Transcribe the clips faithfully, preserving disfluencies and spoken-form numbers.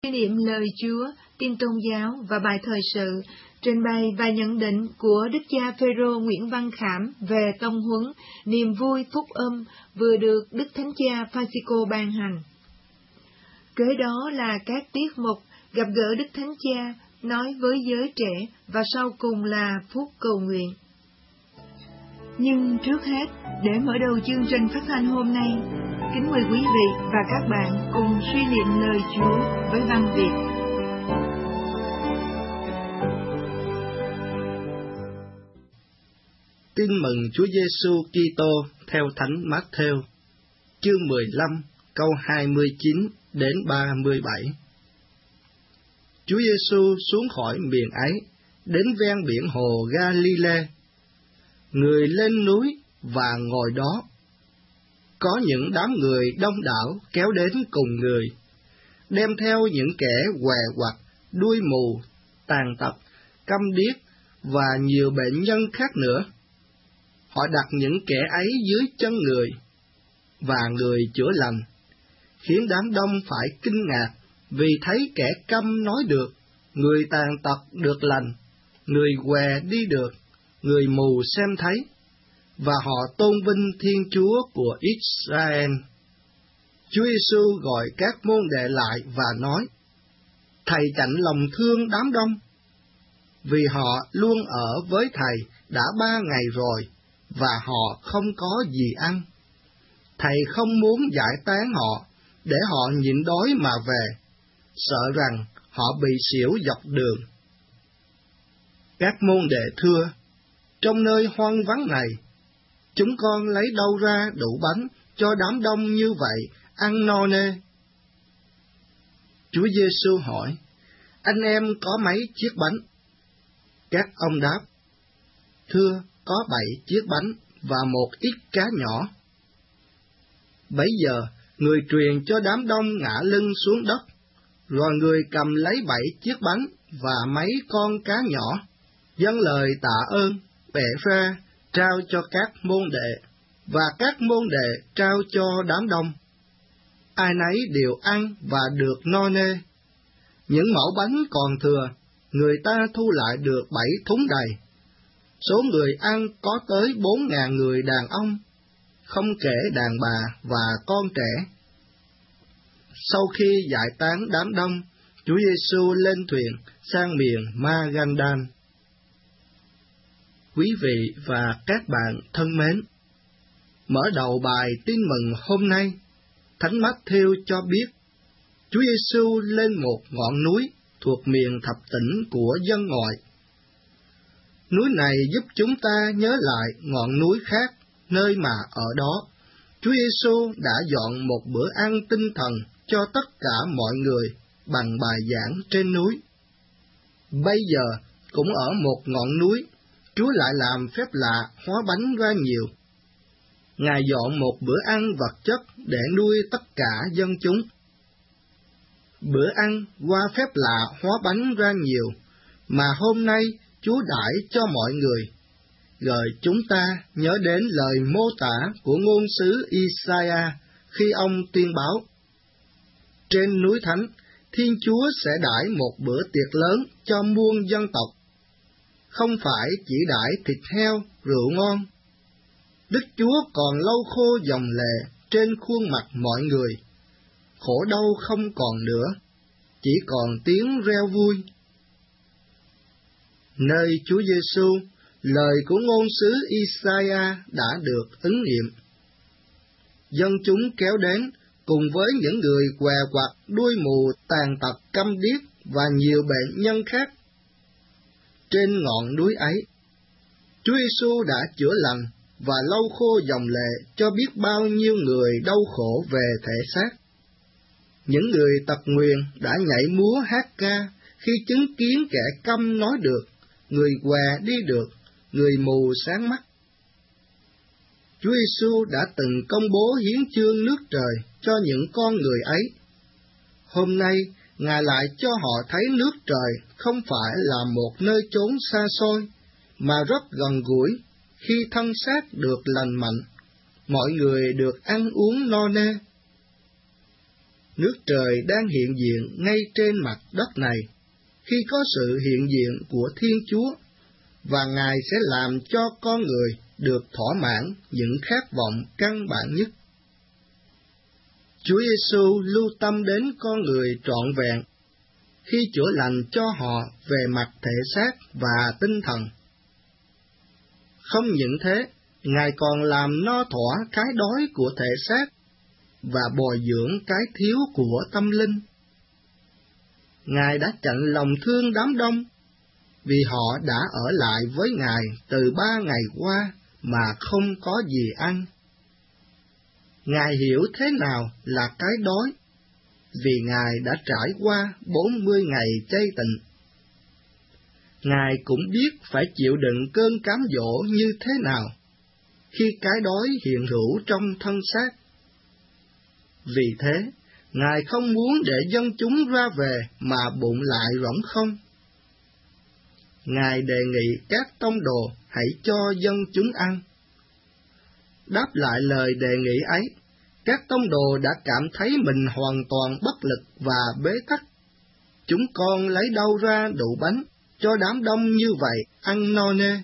Suy niệm lời Chúa, tin tôn giáo và bài thời sự, trình bày và nhận định của Đức cha Phêrô Nguyễn Văn Khảm về tông huấn niềm vui phúc âm vừa được Đức Thánh cha Francisco ban hành. Kế đó là các tiết mục gặp gỡ Đức Thánh cha, nói với giới trẻ và sau cùng là phút cầu nguyện. Nhưng trước hết, để mở đầu chương trình phát thanh hôm nay, kính mời quý vị và các bạn cùng suy niệm lời Chúa với văn Việt. Tin mừng Chúa Giêsu Kitô theo Thánh Mát-thêu, chương mười lăm, câu hai mươi chín đến ba mươi bảy. Chúa Giêsu xuống khỏi miền ấy, đến ven biển hồ Ga-li-lê. Người lên núi và ngồi đó. Có những đám người đông đảo kéo đến cùng người, đem theo những kẻ què quặt, đuôi mù, tàn tật, câm điếc và nhiều bệnh nhân khác nữa. Họ đặt những kẻ ấy dưới chân người, và người chữa lành, khiến đám đông phải kinh ngạc vì thấy kẻ câm nói được, người tàn tật được lành, người què đi được, người mù xem thấy, và họ tôn vinh Thiên Chúa của Israel. Chúa Giêsu gọi các môn đệ lại và nói: Thầy chạnh lòng thương đám đông, vì họ luôn ở với Thầy đã ba ngày rồi, và họ không có gì ăn. Thầy không muốn giải tán họ, để họ nhịn đói mà về, sợ rằng họ bị xỉu dọc đường. Các môn đệ thưa: Trong nơi hoang vắng này, chúng con lấy đâu ra đủ bánh cho đám đông như vậy ăn no nê? Chúa Giêsu hỏi: Anh em có mấy chiếc bánh? Các ông đáp: Thưa, có bảy chiếc bánh và một ít cá nhỏ. Bấy giờ, người truyền cho đám đông ngã lưng xuống đất, rồi người cầm lấy bảy chiếc bánh và mấy con cá nhỏ, dâng lời tạ ơn, bẻ ra, trao cho các môn đệ, và các môn đệ trao cho đám đông. Ai nấy đều ăn và được no nê. Những mẩu bánh còn thừa, người ta thu lại được bảy thúng đầy. Số người ăn có tới bốn ngàn người đàn ông, không kể đàn bà và con trẻ. Sau khi giải tán đám đông, Chúa Giêsu lên thuyền sang miền Ma-gan-đan. Quý vị và các bạn thân mến, mở đầu bài tin mừng hôm nay, Thánh Mát-thêu cho biết Chúa Giêsu lên một ngọn núi thuộc miền thập tỉnh của dân ngoại. Núi này giúp chúng ta nhớ lại ngọn núi khác, nơi mà ở đó Chúa Giêsu đã dọn một bữa ăn tinh thần cho tất cả mọi người bằng bài giảng trên núi. Bây giờ, cũng ở một ngọn núi, Chúa lại làm phép lạ hóa bánh ra nhiều. Ngài dọn một bữa ăn vật chất để nuôi tất cả dân chúng. Bữa ăn qua phép lạ hóa bánh ra nhiều, mà hôm nay Chúa đãi cho mọi người, gợi chúng ta nhớ đến lời mô tả của ngôn sứ Isaiah khi ông tuyên báo: Trên núi Thánh, Thiên Chúa sẽ đãi một bữa tiệc lớn cho muôn dân tộc. Không phải chỉ đãi thịt heo, rượu ngon. Đức Chúa còn lau khô dòng lệ trên khuôn mặt mọi người. Khổ đau không còn nữa, chỉ còn tiếng reo vui. Nơi Chúa Giêsu, lời của ngôn sứ Isaiah đã được ứng nghiệm. Dân chúng kéo đến cùng với những người què quặt, đuôi mù, tàn tật, câm điếc và nhiều bệnh nhân khác. Trên ngọn núi ấy, Chúa Giêsu đã chữa lành và lau khô dòng lệ cho biết bao nhiêu người đau khổ về thể xác. Những người tật nguyền đã nhảy múa hát ca khi chứng kiến kẻ câm nói được, người què đi được, người mù sáng mắt. Chúa Giêsu đã từng công bố hiến chương nước trời cho những con người ấy. Hôm nay, Ngài lại cho họ thấy nước trời không phải là một nơi chốn xa xôi, mà rất gần gũi, khi thân xác được lành mạnh, mọi người được ăn uống no nê. nước trời đang hiện diện ngay trên mặt đất này, khi có sự hiện diện của Thiên Chúa, và Ngài sẽ làm cho con người được thỏa mãn những khát vọng căn bản nhất. Chúa Giêsu lưu tâm đến con người trọn vẹn khi chữa lành cho họ về mặt thể xác và tinh thần. Không những thế, Ngài còn làm no thỏa cái đói của thể xác và bồi dưỡng cái thiếu của tâm linh. Ngài đã chạnh lòng thương đám đông, vì họ đã ở lại với Ngài từ ba ngày qua mà không có gì ăn. Ngài hiểu thế nào là cái đói, vì Ngài đã trải qua bốn mươi ngày chay tịnh. Ngài cũng biết phải chịu đựng cơn cám dỗ như thế nào khi cái đói hiện hữu trong thân xác. Vì thế, Ngài không muốn để dân chúng ra về mà bụng lại rỗng không. Ngài đề nghị các tông đồ hãy cho dân chúng ăn. Đáp lại lời đề nghị ấy, các tông đồ đã cảm thấy mình hoàn toàn bất lực và bế tắc. Chúng con lấy đâu ra đủ bánh cho đám đông như vậy ăn no nê?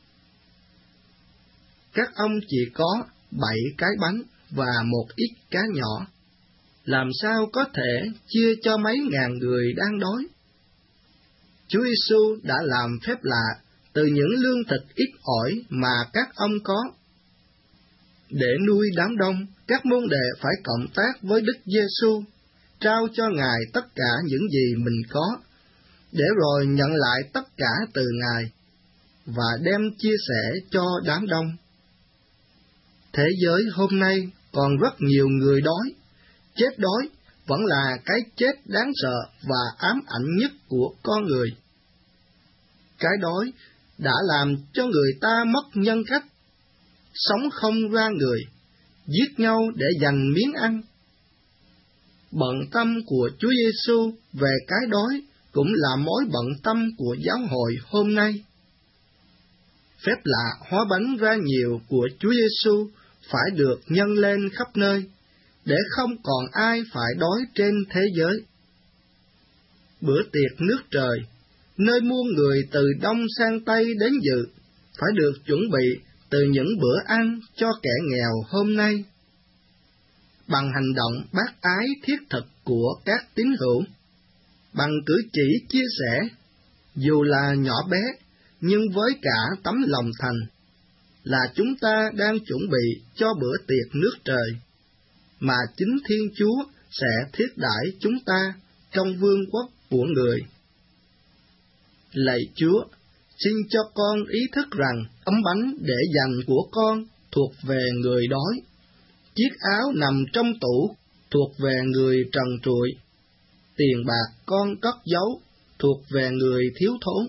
Các ông chỉ có bảy cái bánh và một ít cá nhỏ, làm sao có thể chia cho mấy ngàn người đang đói? Chúa Giêsu đã làm phép lạ từ những lương thịt ít ỏi mà các ông có. Để nuôi đám đông, các môn đệ phải cộng tác với Đức Giêsu, trao cho Ngài tất cả những gì mình có, để rồi nhận lại tất cả từ Ngài, và đem chia sẻ cho đám đông. Thế giới hôm nay còn rất nhiều người đói. Chết đói vẫn là cái chết đáng sợ và ám ảnh nhất của con người. Cái đói đã làm cho người ta mất nhân cách, sống không ra người, giết nhau để giành miếng ăn. Bận tâm của Chúa Giêsu về cái đói cũng là mối bận tâm của giáo hội hôm nay. Phép lạ hóa bánh ra nhiều của Chúa Giêsu phải được nhân lên khắp nơi, để không còn ai phải đói trên thế giới. Bữa tiệc nước trời, nơi muôn người từ đông sang tây đến dự, phải được chuẩn bị từ những bữa ăn cho kẻ nghèo hôm nay. Bằng hành động bác ái thiết thực của các tín hữu, bằng cử chỉ chia sẻ, dù là nhỏ bé, nhưng với cả tấm lòng thành, là chúng ta đang chuẩn bị cho bữa tiệc nước trời, mà chính Thiên Chúa sẽ thiết đãi chúng ta trong vương quốc của Người. Lạy Chúa, xin cho con ý thức rằng ấm bánh để dành của con thuộc về người đói, chiếc áo nằm trong tủ thuộc về người trần trụi, tiền bạc con cất giấu thuộc về người thiếu thốn.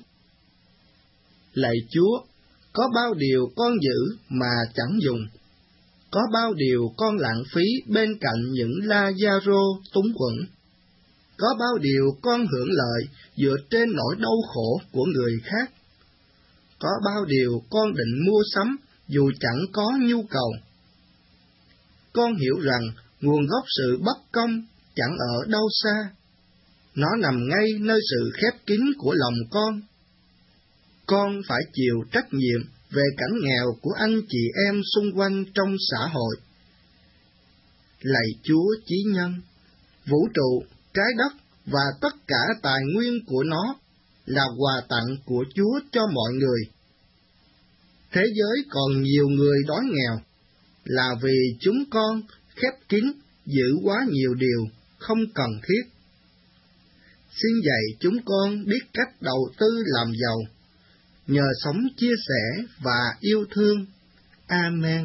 Lạy Chúa, có bao điều con giữ mà chẳng dùng, có bao điều con lãng phí bên cạnh những Lazaro túng quẫn, có bao điều con hưởng lợi dựa trên nỗi đau khổ của người khác, có bao điều con định mua sắm dù chẳng có nhu cầu. Con hiểu rằng nguồn gốc sự bất công chẳng ở đâu xa, nó nằm ngay nơi sự khép kín của lòng con. Con phải chịu trách nhiệm về cảnh nghèo của anh chị em xung quanh trong xã hội. Lạy Chúa Chí Nhân, vũ trụ, trái đất và tất cả tài nguyên của nó là quà tặng của Chúa cho mọi người. Thế giới còn nhiều người đói nghèo, là vì chúng con khép kín giữ quá nhiều điều không cần thiết. Xin dạy chúng con biết cách đầu tư làm giàu, nhờ sống chia sẻ và yêu thương. Amen.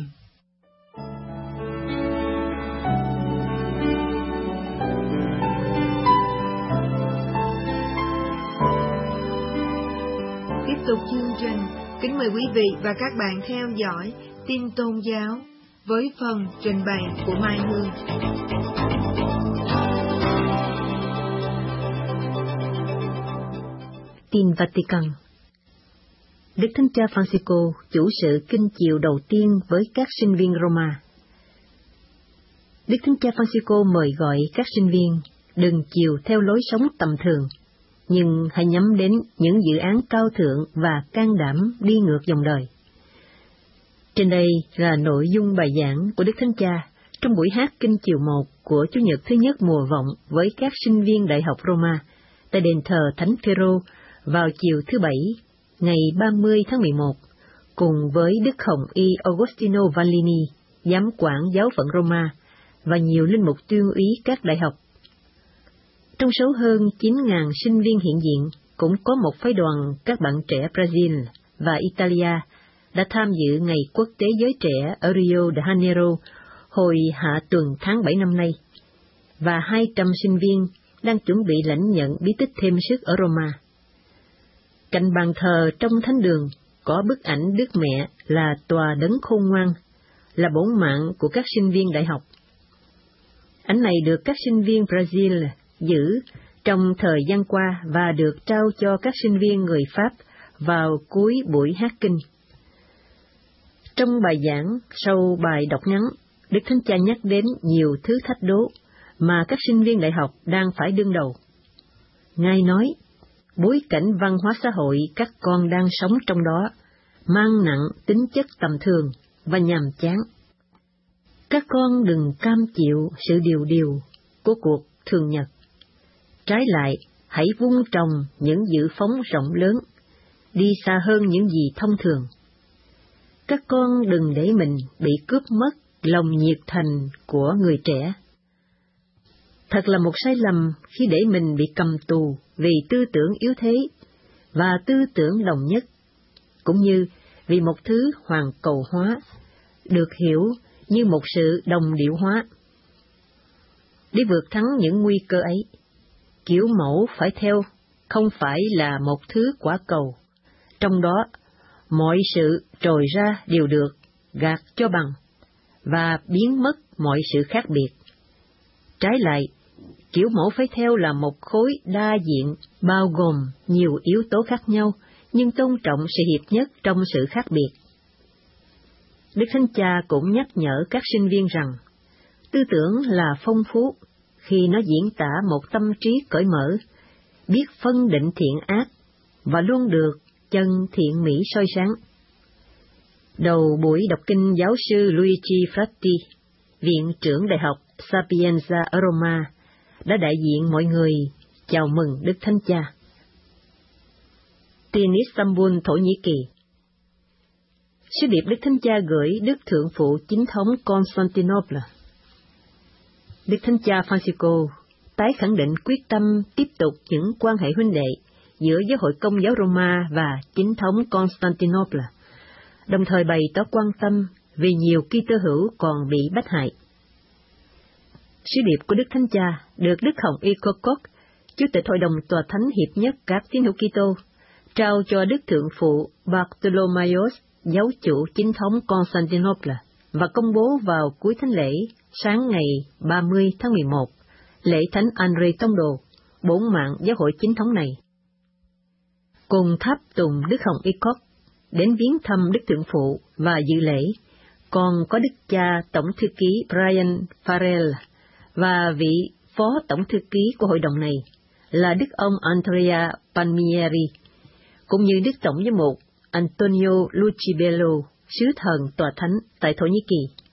Tiếp tục chương trình, kính mời quý vị và các bạn theo dõi tin tôn giáo với phần trình bày của Mai Hương. Tin Vatican. Đức Thánh Cha Francisco chủ sự kinh chiều đầu tiên với các sinh viên Roma. Đức Thánh Cha Francisco mời gọi các sinh viên đừng chiều theo lối sống tầm thường, nhưng hãy nhắm đến những dự án cao thượng và can đảm đi ngược dòng đời. Trên đây là nội dung bài giảng của Đức Thánh Cha trong buổi hát kinh chiều một của Chủ nhật thứ nhất mùa vọng với các sinh viên Đại học Roma tại đền thờ Thánh Phêrô vào chiều thứ Bảy, ngày ba mươi tháng mười một, cùng với Đức Hồng Y Agostino Vallini, giám quản giáo phận Roma, và nhiều linh mục tuyên úy các đại học. Trong số hơn chín nghìn sinh viên hiện diện, cũng có một phái đoàn các bạn trẻ Brazil và Italia đã tham dự Ngày Quốc tế Giới Trẻ ở Rio de Janeiro hồi hạ tuần tháng bảy năm nay, và hai trăm sinh viên đang chuẩn bị lãnh nhận bí tích thêm sức ở Roma. Cạnh bàn thờ trong thánh đường có bức ảnh Đức Mẹ là tòa đấng khôn ngoan, là bổn mạng của các sinh viên đại học. Ảnh này được các sinh viên Brazil giữ trong thời gian qua và được trao cho các sinh viên người Pháp vào cuối buổi hát kinh. Trong bài giảng sau bài đọc ngắn, Đức Thánh Cha nhắc đến nhiều thứ thách đố mà các sinh viên đại học đang phải đương đầu. Ngài nói, bối cảnh văn hóa xã hội các con đang sống trong đó mang nặng tính chất tầm thường và nhàm chán. Các con đừng cam chịu sự điều điều của cuộc thường nhật. Trái lại, hãy vun trồng những dự phóng rộng lớn, đi xa hơn những gì thông thường. Các con đừng để mình bị cướp mất lòng nhiệt thành của người trẻ. Thật là một sai lầm khi để mình bị cầm tù vì tư tưởng yếu thế và tư tưởng đồng nhất, cũng như vì một thứ hoàn cầu hóa, được hiểu như một sự đồng điệu hóa. Để vượt thắng những nguy cơ ấy, kiểu mẫu phải theo không phải là một thứ quả cầu, trong đó mọi sự trồi ra đều được gạt cho bằng và biến mất mọi sự khác biệt. Trái lại, kiểu mẫu phải theo là một khối đa diện bao gồm nhiều yếu tố khác nhau, nhưng tôn trọng sự hiệp nhất trong sự khác biệt. Đức Thánh Cha cũng nhắc nhở các sinh viên rằng, tư tưởng là phong phú khi nó diễn tả một tâm trí cởi mở, biết phân định thiện ác và luôn được chân thiện mỹ soi sáng. Đầu buổi đọc kinh, giáo sư Luigi Fratti, viện trưởng Đại học Sapienza ở Roma, đã đại diện mọi người chào mừng Đức Thánh Cha. Tiền Istanbul, Thổ Nhĩ Kỳ. Sứ điệp Đức Thánh Cha gửi Đức Thượng phụ Chính thống Constantinople. Đức Thánh Cha Francisco tái khẳng định quyết tâm tiếp tục những quan hệ huynh đệ giữa Giáo hội Công giáo Roma và Chính thống Constantinople, đồng thời bày tỏ quan tâm vì nhiều Kitô hữu còn bị bách hại. Sứ điệp của Đức Thánh Cha được Đức Hồng Y Kokok, Chủ tịch Hội đồng Tòa Thánh Hiệp nhất các tín hữu Kitô, trao cho Đức Thượng phụ Bartolomaios, giáo chủ Chính thống Constantinople, và công bố vào cuối thánh lễ sáng ngày ba mươi tháng mười một, lễ Thánh Andre Tông Đồ, bổn mạng giáo hội chính thống này. Cùng tháp tùng Đức Hồng Y Kokok đến viếng thăm Đức Thượng phụ và dự lễ, còn có Đức cha Tổng thư ký Brian Farrell và vị phó tổng thư ký của hội đồng này là Đức ông Andrea Palmieri, cũng như Đức Tổng giám mục Antonio Lucibello, sứ thần tòa thánh tại Thổ Nhĩ Kỳ.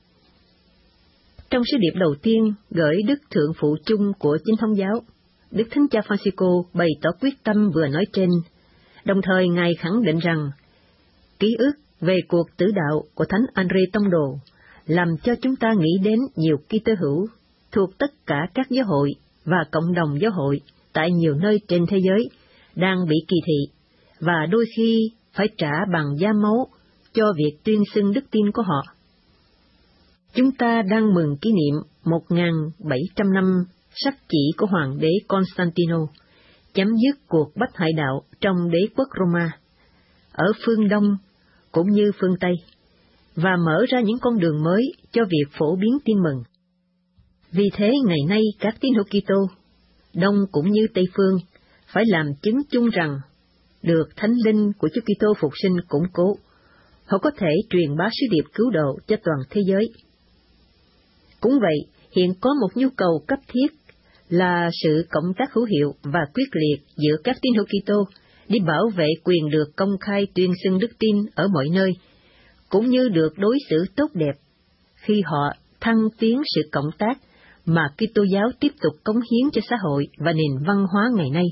Trong sứ điệp đầu tiên gửi Đức Thượng phụ chung của Chính thống giáo, Đức Thánh Cha Francisco bày tỏ quyết tâm vừa nói trên, đồng thời Ngài khẳng định rằng ký ức về cuộc tử đạo của Thánh Andre Tông Đồ làm cho chúng ta nghĩ đến nhiều Kitô hữu thuộc tất cả các giáo hội và cộng đồng giáo hội tại nhiều nơi trên thế giới đang bị kỳ thị, và đôi khi phải trả bằng da máu cho việc tuyên xưng đức tin của họ. Chúng ta đang mừng kỷ niệm một nghìn bảy trăm năm sắc chỉ của Hoàng đế Constantino, chấm dứt cuộc bách hại đạo trong đế quốc Roma, ở phương Đông cũng như phương Tây, và mở ra những con đường mới cho việc phổ biến tin mừng. Vì thế ngày nay các tín hữu Kitô, Đông cũng như Tây phương, phải làm chứng chung rằng được Thánh Linh của Chúa Kitô phục sinh củng cố, họ có thể truyền bá sứ điệp cứu độ cho toàn thế giới. Cũng vậy, hiện có một nhu cầu cấp thiết là sự cộng tác hữu hiệu và quyết liệt giữa các tín hữu Kitô để bảo vệ quyền được công khai tuyên xưng đức tin ở mọi nơi, cũng như được đối xử tốt đẹp khi họ thăng tiến sự cộng tác mà Kitô giáo tiếp tục cống hiến cho xã hội và nền văn hóa ngày nay.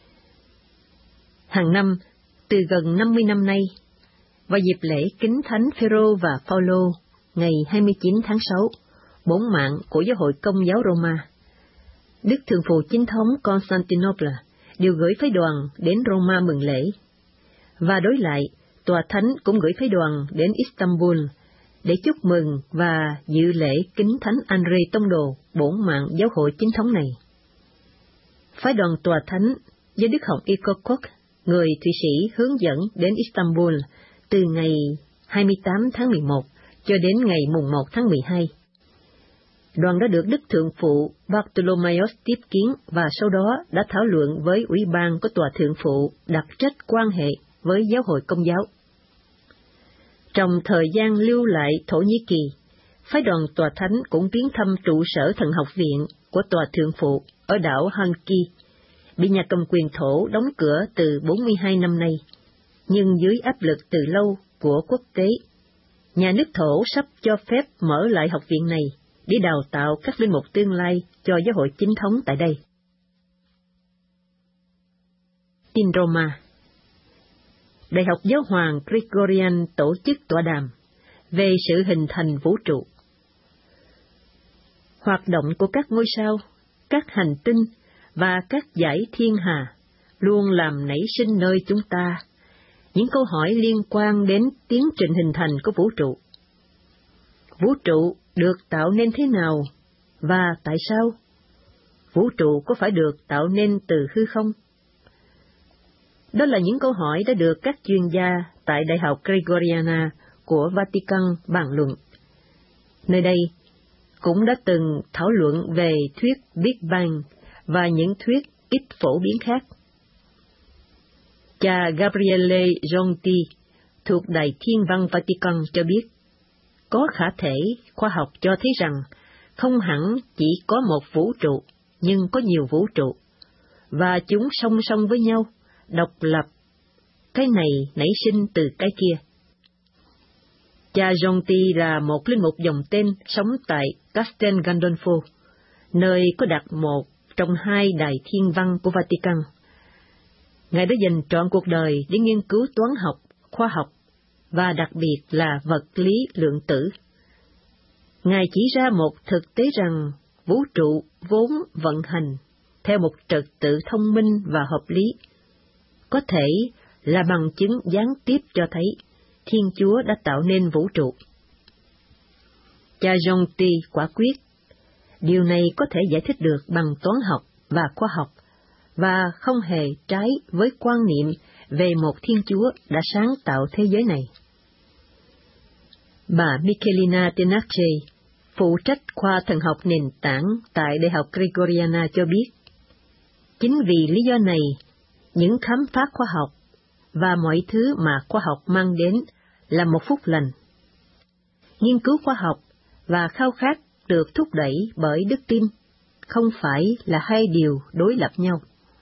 Hàng năm, từ gần năm mươi năm nay, vào dịp lễ Kính Thánh Phêrô và Phaolô ngày hai mươi chín tháng sáu, bổn mạng của Giáo hội Công giáo Roma, Đức Thượng phụ Chính thống Constantinople đều gửi phái đoàn đến Roma mừng lễ, và đối lại, Tòa Thánh cũng gửi phái đoàn đến Istanbul để chúc mừng và dự lễ Kính Thánh Andre Tông Đồ, bổn mạng giáo hội chính thống này. Phái đoàn Tòa Thánh do Đức Hồng Y Kokok, người Thụy Sĩ hướng dẫn đến Istanbul từ ngày hai mươi tám tháng mười một cho đến ngày mùng một tháng mười hai. Đoàn đã được Đức Thượng phụ Bartholomeos tiếp kiến và sau đó đã thảo luận với Ủy ban của Tòa Thượng phụ đặc trách quan hệ với giáo hội Công giáo. Trong thời gian lưu lại Thổ Nhĩ Kỳ, phái đoàn Tòa Thánh cũng tiến thăm trụ sở Thần học viện của Tòa Thượng phụ ở đảo Halki, bị nhà cầm quyền Thổ đóng cửa từ bốn mươi hai năm nay, nhưng dưới áp lực từ lâu của quốc tế, nhà nước Thổ sắp cho phép mở lại học viện này để đào tạo các linh mục tương lai cho giáo hội chính thống tại đây. Tin Roma. Đại học Giáo hoàng Gregorian tổ chức tọa đàm về sự hình thành vũ trụ. Hoạt động của các ngôi sao, các hành tinh và các dải thiên hà luôn làm nảy sinh nơi chúng ta những câu hỏi liên quan đến tiến trình hình thành của vũ trụ. Vũ trụ được tạo nên thế nào và tại sao? Vũ trụ có phải được tạo nên từ hư không? Đó là những câu hỏi đã được các chuyên gia tại Đại học Gregoriana của Vatican bàn luận. Nơi đây cũng đã từng thảo luận về thuyết Big Bang và những thuyết ít phổ biến khác. Cha Gabriele Ronti thuộc Đài Thiên văn Vatican cho biết, có khả thể khoa học cho thấy rằng không hẳn chỉ có một vũ trụ, nhưng có nhiều vũ trụ, và chúng song song với nhau, độc lập, cái này nảy sinh từ cái kia. Cha Ronti là một linh mục dòng tên sống tại Castel Gandolfo, nơi có đặt một trong hai đài thiên văn của Vatican. Ngài đã dành trọn cuộc đời để nghiên cứu toán học, khoa học, và đặc biệt là vật lý lượng tử. Ngài chỉ ra một thực tế rằng vũ trụ vốn vận hành theo một trật tự thông minh và hợp lý, có thể là bằng chứng gián tiếp cho thấy Thiên Chúa đã tạo nên vũ trụ. Cha Ronti quả quyết, điều này có thể giải thích được bằng toán học và khoa học, và không hề trái với quan niệm về một Thiên Chúa đã sáng tạo thế giới này. Bà Michelina Tenace, phụ trách khoa thần học nền tảng tại Đại học Gregoriana cho biết, chính vì lý do này, những khám phá khoa học và mọi thứ mà khoa học mang đến là một phúc lành. Nghiên cứu khoa học và khao khát được thúc đẩy bởi đức tin không phải là hai điều đối lập nhau.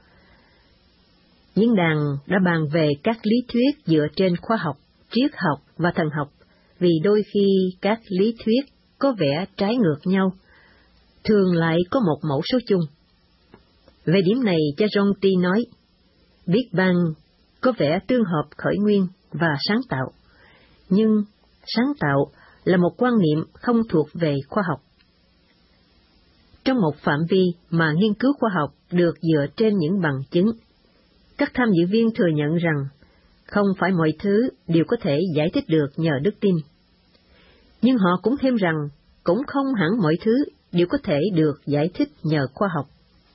Diễn đàn đã bàn về các lý thuyết dựa trên khoa học, triết học và thần học, vì đôi khi các lý thuyết có vẻ trái ngược nhau, thường lại có một mẫu số chung. Về điểm này, cha Ronti nói, Big Bang có vẻ tương hợp khởi nguyên và sáng tạo, nhưng sáng tạo là một quan niệm không thuộc về khoa học. Trong một phạm vi mà nghiên cứu khoa học được dựa trên những bằng chứng, các tham dự viên thừa nhận rằng không phải mọi thứ đều có thể giải thích được nhờ đức tin. Nhưng họ cũng thêm rằng cũng không hẳn mọi thứ đều có thể được giải thích nhờ khoa học.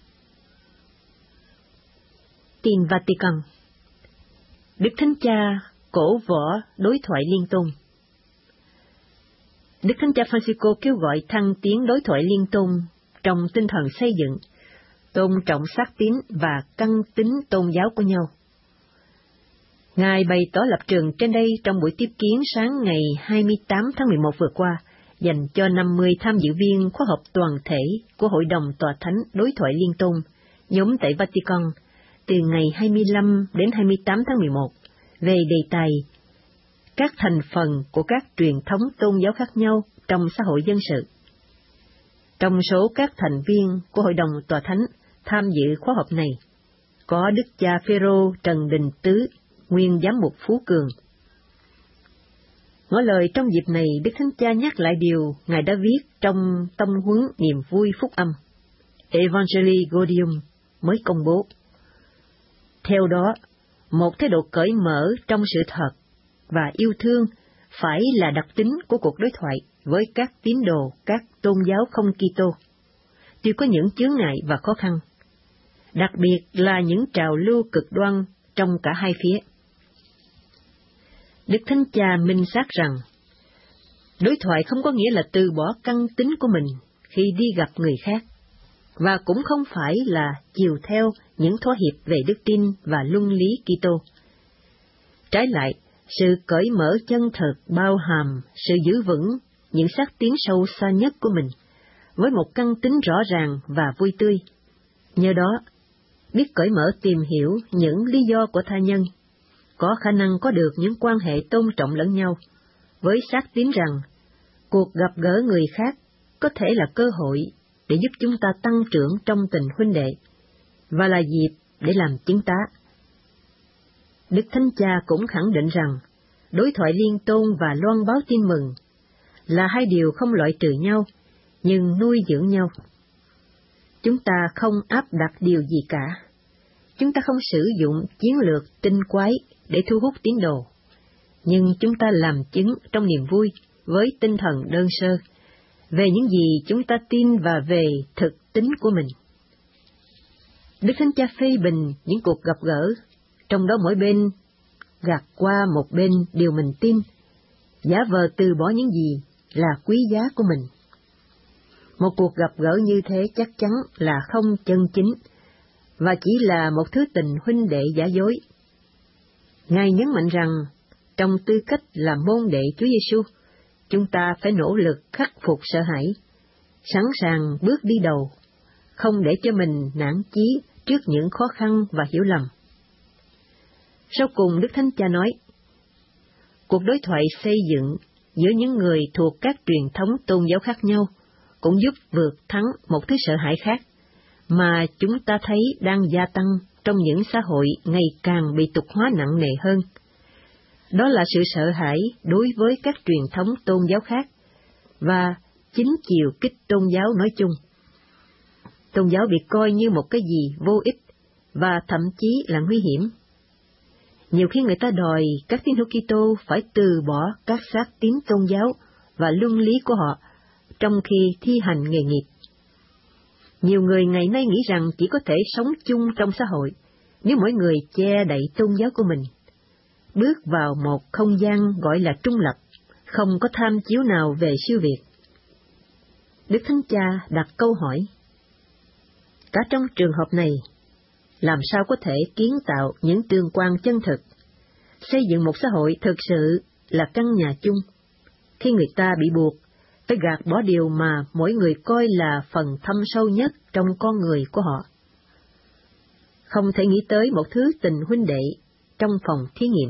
Tin Vatican. Đức Thánh Cha cổ võ đối thoại liên tôn. Đức Thánh Cha Francisco kêu gọi thăng tiến đối thoại liên tôn trong tinh thần xây dựng, tôn trọng xác tín và căn tín tôn giáo của nhau. Ngài bày tỏ lập trường trên đây trong buổi tiếp kiến sáng ngày hai mươi tám tháng mười một vừa qua, dành cho năm mươi tham dự viên khóa học toàn thể của Hội đồng Tòa Thánh Đối thoại Liên tôn, nhóm tại Vatican, từ ngày hai mươi lăm đến hai mươi tám tháng mười một, về đề tài các thành phần của các truyền thống tôn giáo khác nhau trong xã hội dân sự. Trong số các thành viên của Hội đồng Tòa Thánh tham dự khóa học này, có Đức cha Phêrô Trần Đình Tứ, nguyên giám mục Phú Cường. Ngỏ lời trong dịp này, Đức Thánh Cha nhắc lại điều Ngài đã viết trong Tông huấn Niềm vui Phúc âm, Evangelii Gaudium, mới công bố. Theo đó, một thái độ cởi mở trong sự thật và yêu thương phải là đặc tính của cuộc đối thoại với các tín đồ các tôn giáo không Kitô, tuy có những chướng ngại và khó khăn, đặc biệt là những trào lưu cực đoan trong cả hai phía. Đức Thánh Cha minh xác rằng, đối thoại không có nghĩa là từ bỏ căn tính của mình khi đi gặp người khác, và cũng không phải là chiều theo những thỏa hiệp về đức tin và luân lý Kitô. Trái lại, sự cởi mở chân thực bao hàm sự giữ vững những xác tín sâu xa nhất của mình, với một căn tính rõ ràng và vui tươi. Nhờ đó, biết cởi mở tìm hiểu những lý do của tha nhân, có khả năng có được những quan hệ tôn trọng lẫn nhau, với xác tín rằng cuộc gặp gỡ người khác có thể là cơ hội để giúp chúng ta tăng trưởng trong tình huynh đệ, và là dịp để làm chứng tá. Đức Thánh Cha cũng khẳng định rằng, đối thoại liên tôn và loan báo tin mừng là hai điều không loại trừ nhau, nhưng nuôi dưỡng nhau. Chúng ta không áp đặt điều gì cả. Chúng ta không sử dụng chiến lược tinh quái để thu hút tín đồ, nhưng chúng ta làm chứng trong niềm vui với tinh thần đơn sơ về những gì chúng ta tin và về thực tính của mình. Đức Thánh Cha phê bình những cuộc gặp gỡ, trong đó mỗi bên gạt qua một bên điều mình tin, giả vờ từ bỏ những gì là quý giá của mình. Một cuộc gặp gỡ như thế chắc chắn là không chân chính, và chỉ là một thứ tình huynh đệ giả dối. Ngài nhấn mạnh rằng, trong tư cách là môn đệ Chúa Giêsu, chúng ta phải nỗ lực khắc phục sợ hãi, sẵn sàng bước đi đầu, không để cho mình nản chí trước những khó khăn và hiểu lầm. Sau cùng, Đức Thánh Cha nói, cuộc đối thoại xây dựng giữa những người thuộc các truyền thống tôn giáo khác nhau cũng giúp vượt thắng một thứ sợ hãi khác mà chúng ta thấy đang gia tăng trong những xã hội ngày càng bị tục hóa nặng nề hơn. Đó là sự sợ hãi đối với các truyền thống tôn giáo khác và chính chiều kích tôn giáo nói chung. Tôn giáo bị coi như một cái gì vô ích và thậm chí là nguy hiểm. Nhiều khi người ta đòi các tín hữu Kitô phải từ bỏ các xác tín tôn giáo và luân lý của họ trong khi thi hành nghề nghiệp. Nhiều người ngày nay nghĩ rằng chỉ có thể sống chung trong xã hội nếu mỗi người che đậy tôn giáo của mình, bước vào một không gian gọi là trung lập, không có tham chiếu nào về siêu việt. Đức Thánh Cha đặt câu hỏi, cả trong trường hợp này, làm sao có thể kiến tạo những tương quan chân thực, xây dựng một xã hội thực sự là căn nhà chung, khi người ta bị buộc phải gạt bỏ điều mà mỗi người coi là phần thâm sâu nhất trong con người của họ. Không thể nghĩ tới một thứ tình huynh đệ trong phòng thí nghiệm.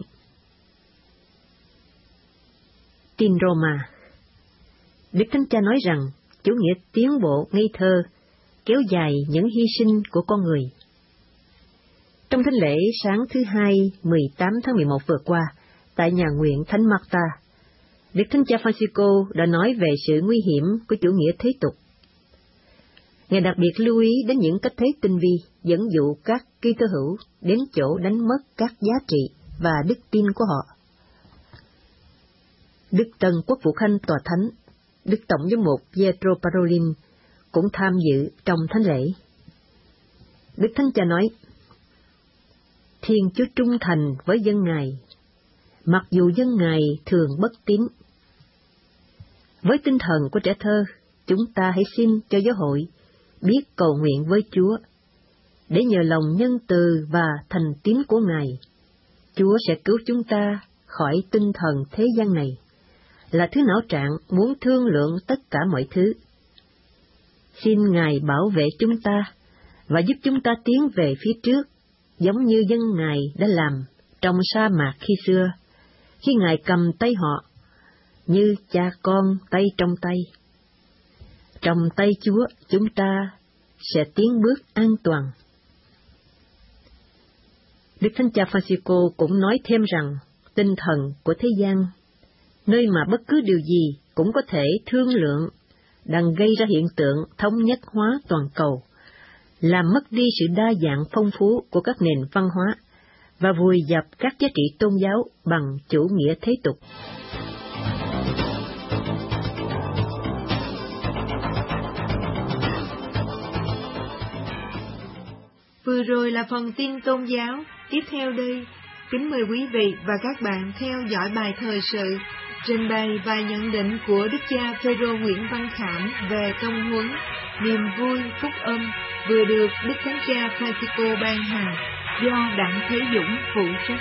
Tin Roma. Đức Thánh Cha nói rằng chủ nghĩa tiến bộ ngây thơ kéo dài những hy sinh của con người. Trong thánh lễ sáng thứ hai, mười tám tháng mười một vừa qua, tại nhà nguyện Thánh Marta, Đức Thánh Cha Francisco đã nói về sự nguy hiểm của chủ nghĩa thế tục. Ngài đặc biệt lưu ý đến những cách thế tinh vi dẫn dụ các Kitô hữu đến chỗ đánh mất các giá trị và đức tin của họ. Đức Tân Quốc vụ Khanh Tòa Thánh, Đức Tổng giám mục Pietro Parolin cũng tham dự trong thánh lễ. Đức Thánh Cha nói, Thiên Chúa trung thành với dân Ngài, mặc dù dân Ngài thường bất tín. Với tinh thần của trẻ thơ, chúng ta hãy xin cho giáo hội biết cầu nguyện với Chúa, để nhờ lòng nhân từ và thành tín của Ngài, Chúa sẽ cứu chúng ta khỏi tinh thần thế gian này, là thứ não trạng muốn thương lượng tất cả mọi thứ. Xin Ngài bảo vệ chúng ta và giúp chúng ta tiến về phía trước, giống như dân Ngài đã làm trong sa mạc khi xưa, khi Ngài cầm tay họ, như cha con tay trong tay. Trong tay Chúa chúng ta sẽ tiến bước an toàn. Đức Thánh Cha Francisco cũng nói thêm rằng tinh thần của thế gian, nơi mà bất cứ điều gì cũng có thể thương lượng, đang gây ra hiện tượng thống nhất hóa toàn cầu, làm mất đi sự đa dạng phong phú của các nền văn hóa và vùi dập các giá trị tôn giáo bằng chủ nghĩa thế tục. Vừa rồi là phần tin tôn giáo. Tiếp theo đây, kính mời quý vị và các bạn theo dõi bài thời sự trình bày và nhận định của Đức cha Phêrô Nguyễn Văn Khảm về tông huấn niềm vui phúc âm vừa được Đức Thánh Cha Francisco ban hành, do Đặng Thế Dũng phụ trách.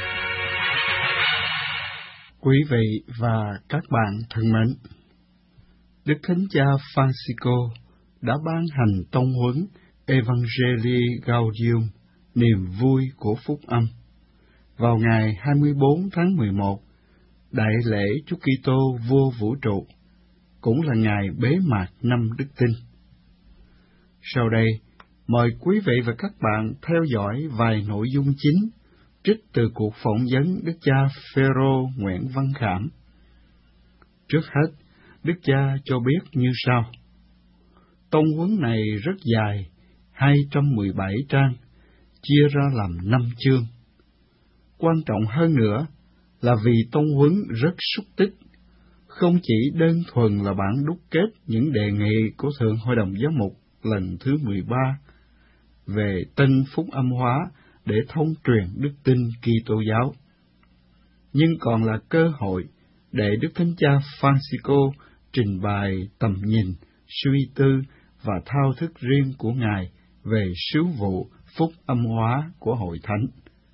Quý vị và các bạn thân mến, Đức Thánh Cha Francisco đã ban hành tông huấn Evangelii Gaudium, niềm vui của phúc âm, vào ngày hai mươi bốn tháng mười một, đại lễ Chúa Kitô vua vũ trụ, cũng là ngày bế mạc năm Đức Tin. Sau đây, mời quý vị và các bạn theo dõi vài nội dung chính trích từ cuộc phỏng vấn Đức cha Phêrô Nguyễn Văn Khảm. Trước hết, Đức cha cho biết như sau. Tông huấn này rất dài, hai trăm mười bảy trang, chia ra làm năm chương. Quan trọng hơn nữa là vì tông huấn rất xúc tích, không chỉ đơn thuần là bản đúc kết những đề nghị của Thượng Hội đồng Giám mục lần thứ mười ba về tân phúc âm hóa để thông truyền đức tin Kitô giáo, nhưng còn là cơ hội để Đức Thánh Cha Francisco trình bày tầm nhìn, suy tư và thao thức riêng của Ngài về sứ vụ phúc âm hóa của Hội Thánh.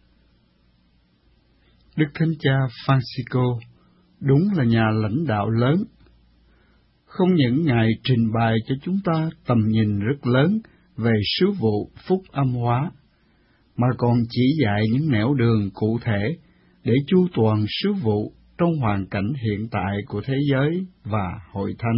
Đức Thánh Cha Francisco đúng là nhà lãnh đạo lớn. Không những Ngài trình bày cho chúng ta tầm nhìn rất lớn về sứ vụ phúc âm hóa, mà còn chỉ dạy những nẻo đường cụ thể để chu toàn sứ vụ trong hoàn cảnh hiện tại của thế giới và Hội Thánh.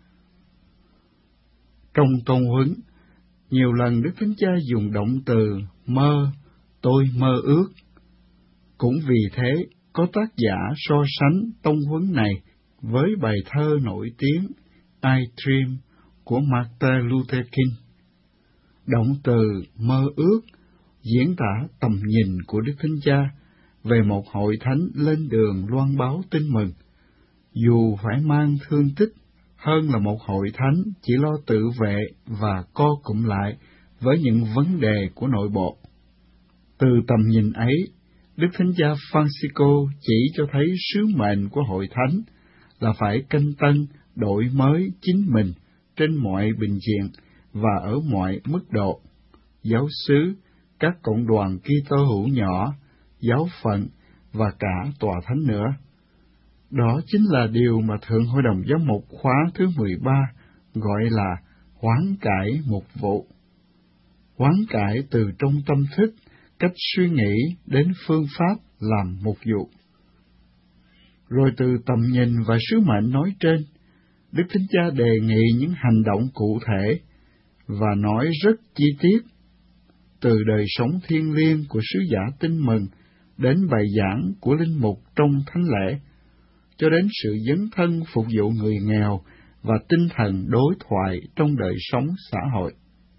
Trong tông huấn, nhiều lần Đức Thánh Cha dùng động từ mơ, tôi mơ ước. Cũng vì thế, có tác giả so sánh tông huấn này với bài thơ nổi tiếng I Dream của Martin Luther King. Động từ mơ ước diễn tả tầm nhìn của Đức Thánh Cha về một hội thánh lên đường loan báo tin mừng, dù phải mang thương tích, hơn là một hội thánh chỉ lo tự vệ và co cụm lại với những vấn đề của nội bộ. Từ tầm nhìn ấy, Đức Thánh Cha Francisco chỉ cho thấy sứ mệnh của Hội Thánh là phải canh tân, đổi mới chính mình trên mọi bình diện và ở mọi mức độ, giáo xứ, các cộng đoàn Kitô hữu nhỏ, giáo phận và cả tòa thánh nữa. Đó chính là điều mà Thượng Hội đồng Giám mục khóa thứ mười ba gọi là hoán cải mục vụ. Hoán cải từ trong tâm thức, cách suy nghĩ đến phương pháp làm mục vụ. Rồi từ tầm nhìn và sứ mệnh nói trên, Đức Thánh Cha đề nghị những hành động cụ thể và nói rất chi tiết, từ đời sống thiêng liêng của sứ giả tin mừng đến bài giảng của linh mục trong thánh lễ, cho đến sự dấn thân phục vụ người nghèo và tinh thần đối thoại trong đời sống xã hội.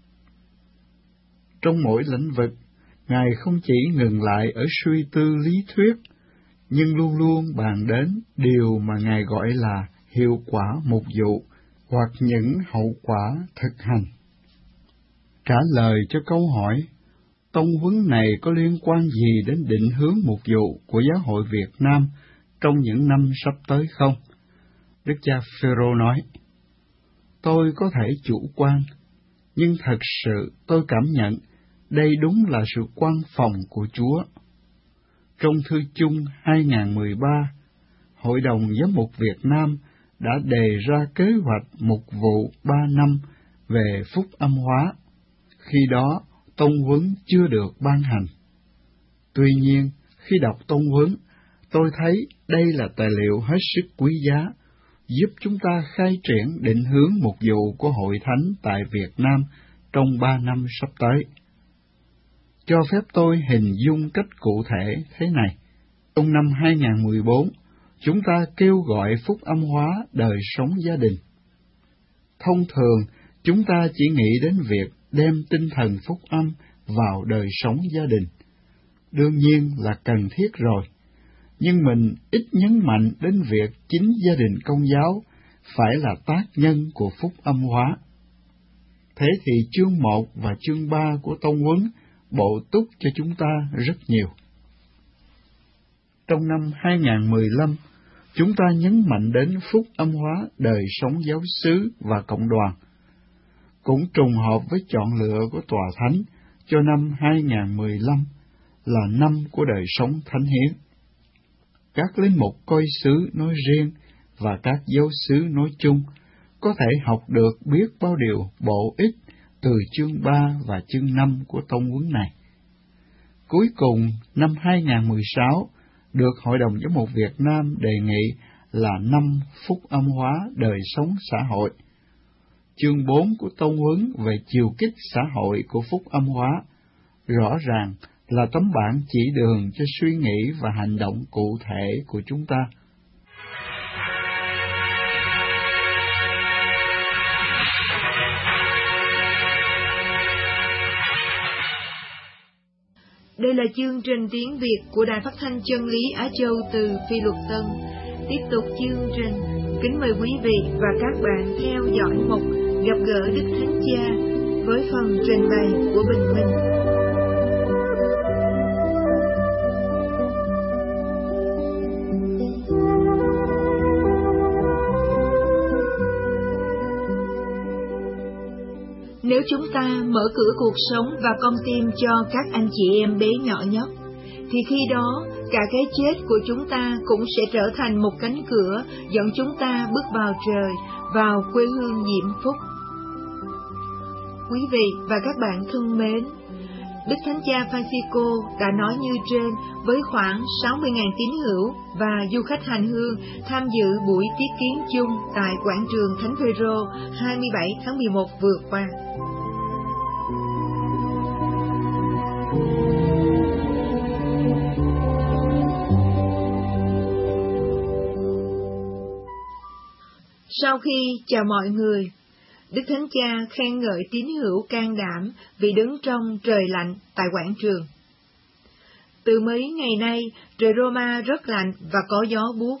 Trong mỗi lĩnh vực, Ngài không chỉ ngừng lại ở suy tư lý thuyết, nhưng luôn luôn bàn đến điều mà Ngài gọi là hiệu quả mục vụ hoặc những hậu quả thực hành. Trả lời cho câu hỏi, tông huấn này có liên quan gì đến định hướng mục vụ của Giáo hội Việt Nam trong những năm sắp tới không? Đức cha Phêrô nói, tôi có thể chủ quan, nhưng thật sự tôi cảm nhận đây đúng là sự quan phòng của Chúa. Trong thư chung hai không một ba, Hội đồng Giám mục Việt Nam đã đề ra kế hoạch mục vụ ba năm về phúc âm hóa. Khi đó, tông huấn chưa được ban hành. Tuy nhiên, khi đọc tông huấn, tôi thấy đây là tài liệu hết sức quý giá, giúp chúng ta khai triển định hướng mục vụ của Hội Thánh tại Việt Nam trong ba năm sắp tới. Cho phép tôi hình dung cách cụ thể thế này. Trong năm hai không một bốn, chúng ta kêu gọi phúc âm hóa đời sống gia đình. Thông thường, chúng ta chỉ nghĩ đến việc đem tinh thần phúc âm vào đời sống gia đình. Đương nhiên là cần thiết rồi, nhưng mình ít nhấn mạnh đến việc chính gia đình Công giáo phải là tác nhân của phúc âm hóa. Thế thì chương một và chương ba của tông huấn bổ túc cho chúng ta rất nhiều. Trong năm hai không một lăm, chúng ta nhấn mạnh đến phúc âm hóa đời sống giáo xứ và cộng đoàn, cũng trùng hợp với chọn lựa của Tòa Thánh cho năm hai không một lăm là năm của đời sống thánh hiến. Các linh mục coi xứ nói riêng và các giáo xứ nói chung có thể học được biết bao điều bổ ích từ chương ba và chương năm của tông huấn này. Cuối cùng, năm hai không một sáu được Hội đồng Giám mục Việt Nam đề nghị là năm phúc âm hóa đời sống xã hội. Chương bốn của tông huấn về chiều kích xã hội của phúc âm hóa rõ ràng là tấm bản chỉ đường cho suy nghĩ và hành động cụ thể của chúng ta. Đây là chương trình tiếng Việt của Đài Phát thanh Chân lý Á Châu từ Phi Luật Tân. Tiếp tục chương trình, kính mời quý vị và các bạn theo dõi mục Gặp gỡ Đức Thánh Cha với phần trình bày của Bình Minh. Nếu chúng ta mở cửa cuộc sống và con tim cho các anh chị em bé nhỏ nhất, thì khi đó cả cái chết của chúng ta cũng sẽ trở thành một cánh cửa dẫn chúng ta bước vào trời, vào quê hương diễm phúc. Quý vị và các bạn thân mến, Đức Thánh Cha Francisco đã nói như trên với khoảng sáu mươi nghìn tín hữu và du khách hành hương tham dự buổi tiếp kiến chung tại quảng trường Thánh Phêrô hai mươi bảy tháng mười một vừa qua. Sau khi chào mọi người, Đức Thánh Cha khen ngợi tín hữu can đảm vì đứng trong trời lạnh tại quảng trường. Từ mấy ngày nay, trời Roma rất lạnh và có gió buốt.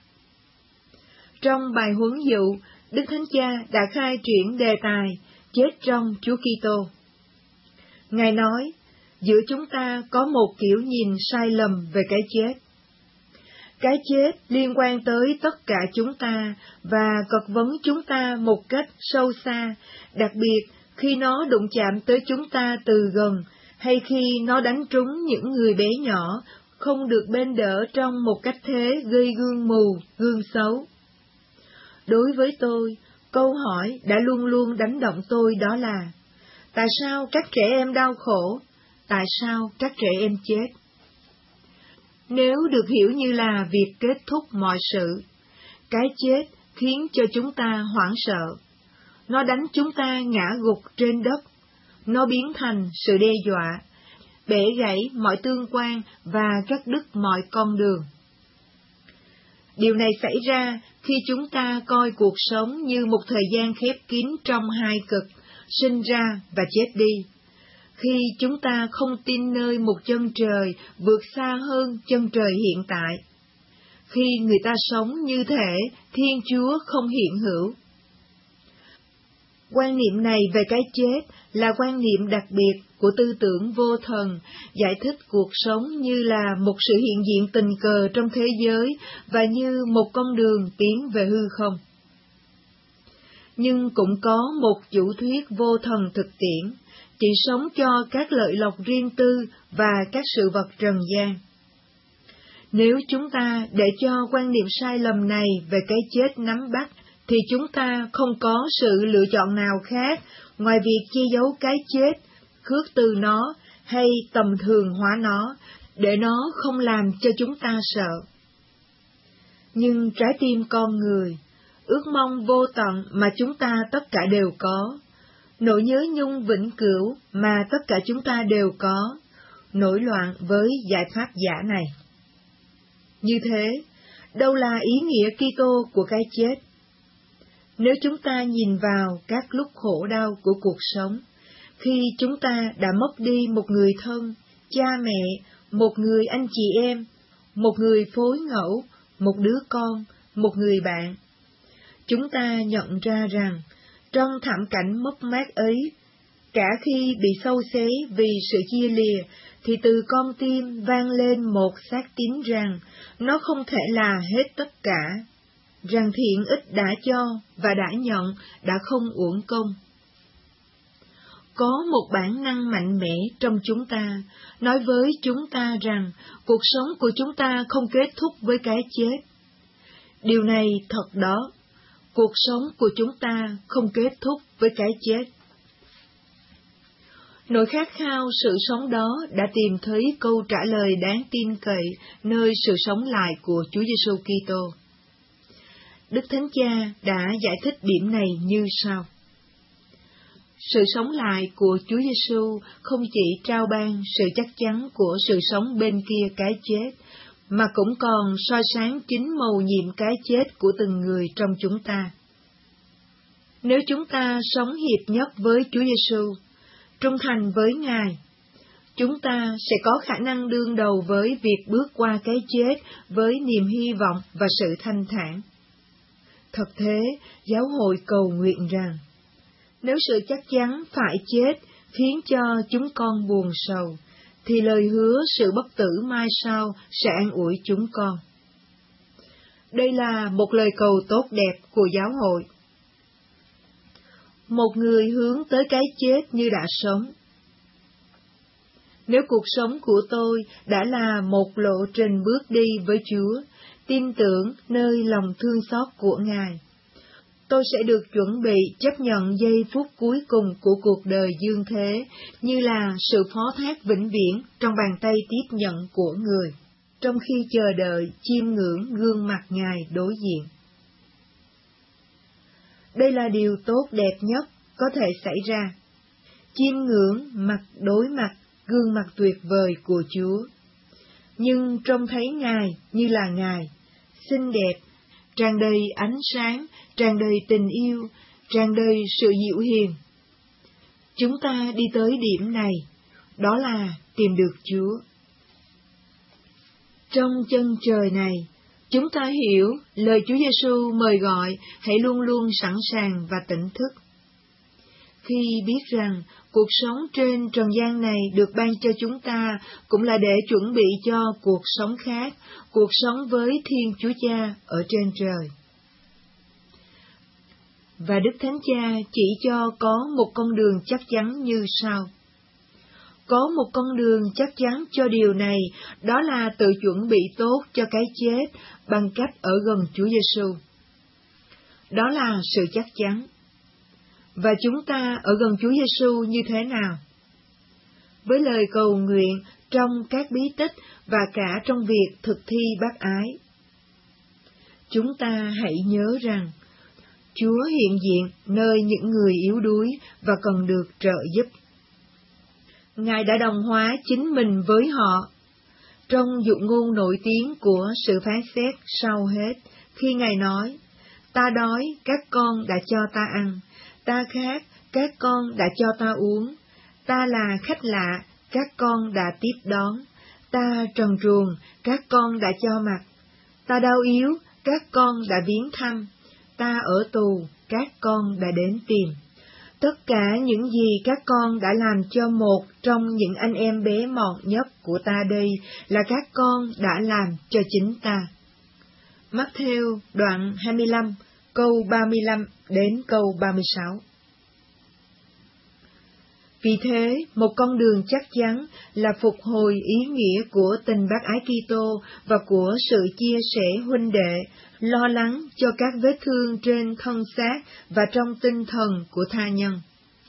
Trong bài huấn dụ, Đức Thánh Cha đã khai triển đề tài chết trong Chúa Kitô. Ngài nói, giữa chúng ta có một kiểu nhìn sai lầm về cái chết. Cái chết liên quan tới tất cả chúng ta và cật vấn chúng ta một cách sâu xa, đặc biệt khi nó đụng chạm tới chúng ta từ gần, hay khi nó đánh trúng những người bé nhỏ, không được bên đỡ trong một cách thế gây gương mù, gương xấu. Đối với tôi, câu hỏi đã luôn luôn đánh động tôi đó là, tại sao các trẻ em đau khổ? Tại sao các trẻ em chết? Nếu được hiểu như là việc kết thúc mọi sự, cái chết khiến cho chúng ta hoảng sợ. Nó đánh chúng ta ngã gục trên đất. Nó biến thành sự đe dọa, bẻ gãy mọi tương quan và cắt đứt mọi con đường. Điều này xảy ra khi chúng ta coi cuộc sống như một thời gian khép kín trong hai cực, sinh ra và chết đi. Khi chúng ta không tin nơi một chân trời vượt xa hơn chân trời hiện tại. Khi người ta sống như thể Thiên Chúa không hiện hữu. Quan niệm này về cái chết là quan niệm đặc biệt của tư tưởng vô thần, giải thích cuộc sống như là một sự hiện diện tình cờ trong thế giới và như một con đường tiến về hư không. Nhưng cũng có một chủ thuyết vô thần thực tiễn, chỉ sống cho các lợi lộc riêng tư và các sự vật trần gian. Nếu chúng ta để cho quan niệm sai lầm này về cái chết nắm bắt, thì chúng ta không có sự lựa chọn nào khác ngoài việc che giấu cái chết, khước từ nó hay tầm thường hóa nó, để nó không làm cho chúng ta sợ. Nhưng trái tim con người, ước mong vô tận mà chúng ta tất cả đều có, nỗi nhớ nhung vĩnh cửu mà tất cả chúng ta đều có, nổi loạn với giải pháp giả này. Như thế, đâu là ý nghĩa Kitô của cái chết? Nếu chúng ta nhìn vào các lúc khổ đau của cuộc sống, khi chúng ta đã mất đi một người thân, cha mẹ, một người anh chị em, một người phối ngẫu, một đứa con, một người bạn, chúng ta nhận ra rằng, trong thảm cảnh mất mát ấy, cả khi bị xâu xé vì sự chia lìa, thì từ con tim vang lên một xác tín rằng nó không thể là hết tất cả, rằng thiện ích đã cho và đã nhận đã không uổng công. Có một bản năng mạnh mẽ trong chúng ta, nói với chúng ta rằng cuộc sống của chúng ta không kết thúc với cái chết. Điều này thật đó, cuộc sống của chúng ta không kết thúc với cái chết. Nỗi khát khao sự sống đó đã tìm thấy câu trả lời đáng tin cậy nơi sự sống lại của Chúa Giêsu Kitô. Đức Thánh Cha đã giải thích điểm này như sau: sự sống lại của Chúa Giêsu không chỉ trao ban sự chắc chắn của sự sống bên kia cái chết, mà cũng còn soi sáng chính mầu nhiệm cái chết của từng người trong chúng ta. Nếu chúng ta sống hiệp nhất với Chúa Giêsu, trung thành với Ngài, chúng ta sẽ có khả năng đương đầu với việc bước qua cái chết với niềm hy vọng và sự thanh thản. Thật thế, giáo hội cầu nguyện rằng, nếu sự chắc chắn phải chết khiến cho chúng con buồn sầu, thì lời hứa sự bất tử mai sau sẽ an ủi chúng con. Đây là một lời cầu tốt đẹp của giáo hội. Một người hướng tới cái chết như đã sống. Nếu cuộc sống của tôi đã là một lộ trình bước đi với Chúa, tin tưởng nơi lòng thương xót của Ngài, tôi sẽ được chuẩn bị chấp nhận giây phút cuối cùng của cuộc đời dương thế như là sự phó thác vĩnh viễn trong bàn tay tiếp nhận của người, trong khi chờ đợi chiêm ngưỡng gương mặt Ngài đối diện. Đây là điều tốt đẹp nhất có thể xảy ra, chiêm ngưỡng mặt đối mặt gương mặt tuyệt vời của Chúa, nhưng trông thấy Ngài như là Ngài, xinh đẹp, tràn đầy ánh sáng, tràn đầy tình yêu, tràn đầy sự dịu hiền. Chúng ta đi tới điểm này, đó là tìm được Chúa. Trong chân trời này, chúng ta hiểu lời Chúa Giêsu mời gọi hãy luôn luôn sẵn sàng và tỉnh thức. Khi biết rằng cuộc sống trên trần gian này được ban cho chúng ta cũng là để chuẩn bị cho cuộc sống khác, cuộc sống với Thiên Chúa Cha ở trên trời. Và Đức Thánh Cha chỉ cho có một con đường chắc chắn như sau. Có một con đường chắc chắn cho điều này, đó là tự chuẩn bị tốt cho cái chết bằng cách ở gần Chúa Giêsu. Đó là sự chắc chắn. Và chúng ta ở gần Chúa Giêsu như thế nào? Với lời cầu nguyện trong các bí tích và cả trong việc thực thi bác ái. Chúng ta hãy nhớ rằng, Chúa hiện diện nơi những người yếu đuối và cần được trợ giúp. Ngài đã đồng hóa chính mình với họ. Trong dụ ngôn nổi tiếng của sự phán xét sau hết, khi Ngài nói, ta đói, các con đã cho ta ăn, ta khát, các con đã cho ta uống, ta là khách lạ, các con đã tiếp đón, ta trần truồng, các con đã cho mặc, ta đau yếu, các con đã viếng thăm, ta ở tù, các con đã đến tìm. Tất cả những gì các con đã làm cho một trong những anh em bé mọn nhất của ta đây là các con đã làm cho chính ta. Mác-thêu đoạn hai mươi lăm, câu ba mươi lăm đến câu ba mươi sáu. Vì thế, một con đường chắc chắn là phục hồi ý nghĩa của tình bác ái Kitô và của sự chia sẻ huynh đệ, lo lắng cho các vết thương trên thân xác và trong tinh thần của tha nhân.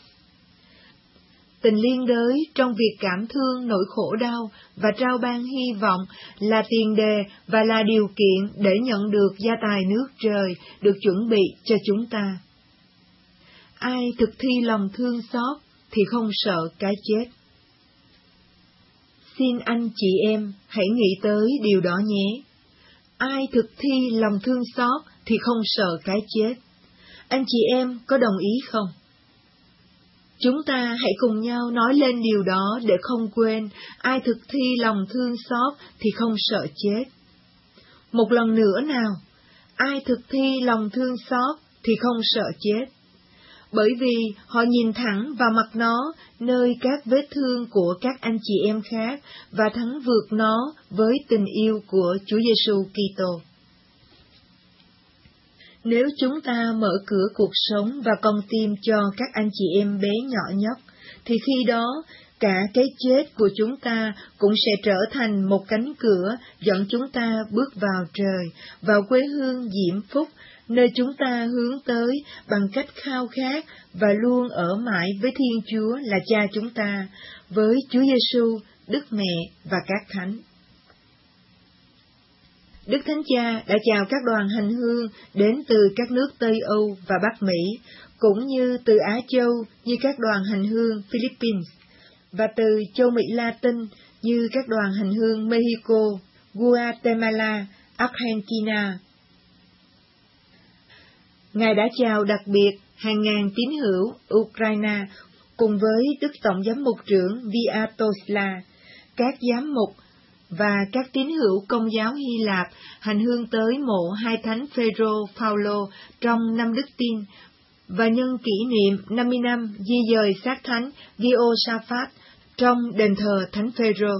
Tình liên đới trong việc cảm thương nỗi khổ đau và trao ban hy vọng là tiền đề và là điều kiện để nhận được gia tài nước trời được chuẩn bị cho chúng ta. Ai thực thi lòng thương xót thì không sợ cái chết. Xin anh chị em hãy nghĩ tới điều đó nhé. Ai thực thi lòng thương xót thì không sợ cái chết. Anh chị em có đồng ý không? Chúng ta hãy cùng nhau nói lên điều đó để không quên, ai thực thi lòng thương xót thì không sợ chết. Một lần nữa nào, ai thực thi lòng thương xót thì không sợ chết. Bởi vì họ nhìn thẳng vào mặt nó, nơi các vết thương của các anh chị em khác, và thắng vượt nó với tình yêu của Chúa Giêsu Kitô. Nếu chúng ta mở cửa cuộc sống và con tim cho các anh chị em bé nhỏ nhất, thì khi đó cả cái chết của chúng ta cũng sẽ trở thành một cánh cửa dẫn chúng ta bước vào trời, vào quê hương diễm phúc, nơi chúng ta hướng tới bằng cách khao khát và luôn ở mãi với Thiên Chúa là Cha chúng ta, với Chúa Giêsu, Đức Mẹ và các thánh. Đức Thánh Cha đã chào các đoàn hành hương đến từ các nước Tây Âu và Bắc Mỹ, cũng như từ Á Châu như các đoàn hành hương Philippines, và từ châu Mỹ Latin như các đoàn hành hương Mexico, Guatemala, Argentina. Ngài đã chào đặc biệt hàng ngàn tín hữu Ukraine cùng với Đức Tổng giám mục trưởng Viatoslav, các giám mục và các tín hữu Công giáo Hy Lạp hành hương tới mộ hai thánh Phêrô Phaolô trong năm Đức Tin, và nhân kỷ niệm năm mươi năm di dời xác thánh Giosaphat trong đền thờ thánh Phêrô.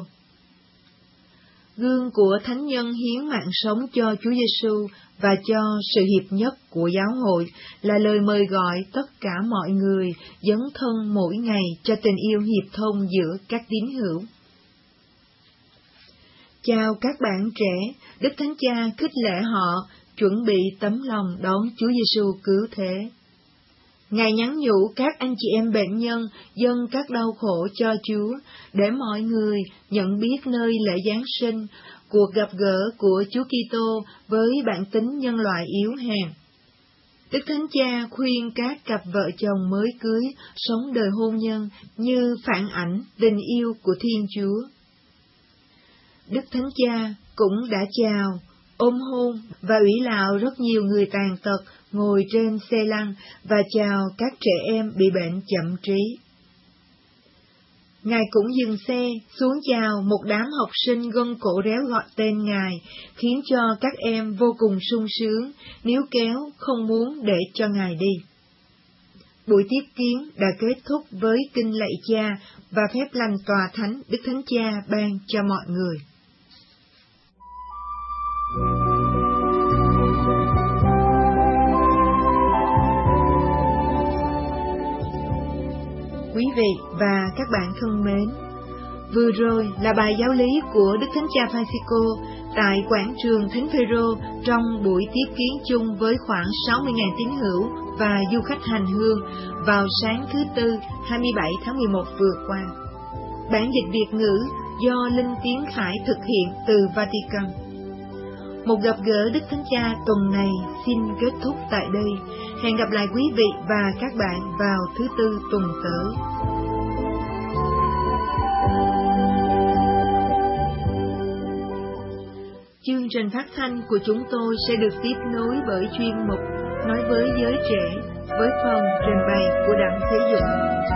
Gương của thánh nhân hiến mạng sống cho Chúa Giêsu và cho sự hiệp nhất của giáo hội là lời mời gọi tất cả mọi người dấn thân mỗi ngày cho tình yêu hiệp thông giữa các tín hữu. Chào các bạn trẻ, Đức Thánh Cha khích lệ họ chuẩn bị tấm lòng đón Chúa Giêsu cứu thế. Ngài nhắn nhủ các anh chị em bệnh nhân dâng các đau khổ cho Chúa, để mọi người nhận biết nơi lễ Giáng sinh, cuộc gặp gỡ của Chúa Kitô với bản tính nhân loại yếu hèn. Đức Thánh Cha khuyên các cặp vợ chồng mới cưới sống đời hôn nhân như phản ảnh tình yêu của Thiên Chúa. Đức Thánh Cha cũng đã chào, ôm hôn và ủy lạo rất nhiều người tàn tật ngồi trên xe lăn và chào các trẻ em bị bệnh chậm trí. Ngài cũng dừng xe xuống chào một đám học sinh gân cổ réo gọi tên Ngài, khiến cho các em vô cùng sung sướng, níu kéo không muốn để cho Ngài đi. Buổi tiếp kiến đã kết thúc với kinh lạy Cha và phép lành tòa thánh Đức Thánh Cha ban cho mọi người. Quý vị và các bạn thân mến, vừa rồi là bài giáo lý của Đức Thánh Cha Francisco tại quảng trường Thánh Phêrô trong buổi tiếp kiến chung với khoảng sáu mươi nghìn tín hữu và du khách hành hương vào sáng thứ Tư hai mươi bảy tháng mười một vừa qua. Bản dịch Việt ngữ do Linh Tiến Khải thực hiện từ Vatican. Một gặp gỡ Đức Thánh Cha tuần này xin kết thúc tại đây. Hẹn gặp lại quý vị và các bạn vào thứ Tư tuần tới. Chương trình phát thanh của chúng tôi sẽ được tiếp nối bởi chuyên mục Nói với giới trẻ với phần trình bày của Đặng Thế Dũng.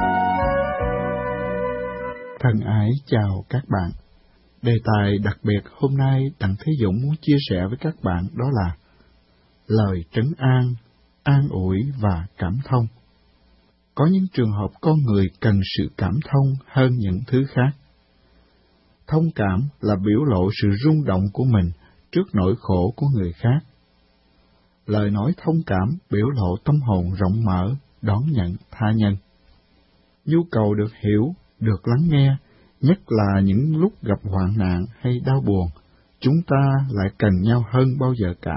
Thân ái chào các bạn. Đề tài đặc biệt hôm nay Đặng Thế Dũng muốn chia sẻ với các bạn đó là lời trấn an, an ủi và cảm thông. Có những trường hợp con người cần sự cảm thông hơn những thứ khác. Thông cảm là biểu lộ sự rung động của mình trước nỗi khổ của người khác. Lời nói thông cảm biểu lộ tâm hồn rộng mở, đón nhận tha nhân. Nhu cầu được hiểu, được lắng nghe, nhất là những lúc gặp hoạn nạn hay đau buồn, chúng ta lại cần nhau hơn bao giờ cả.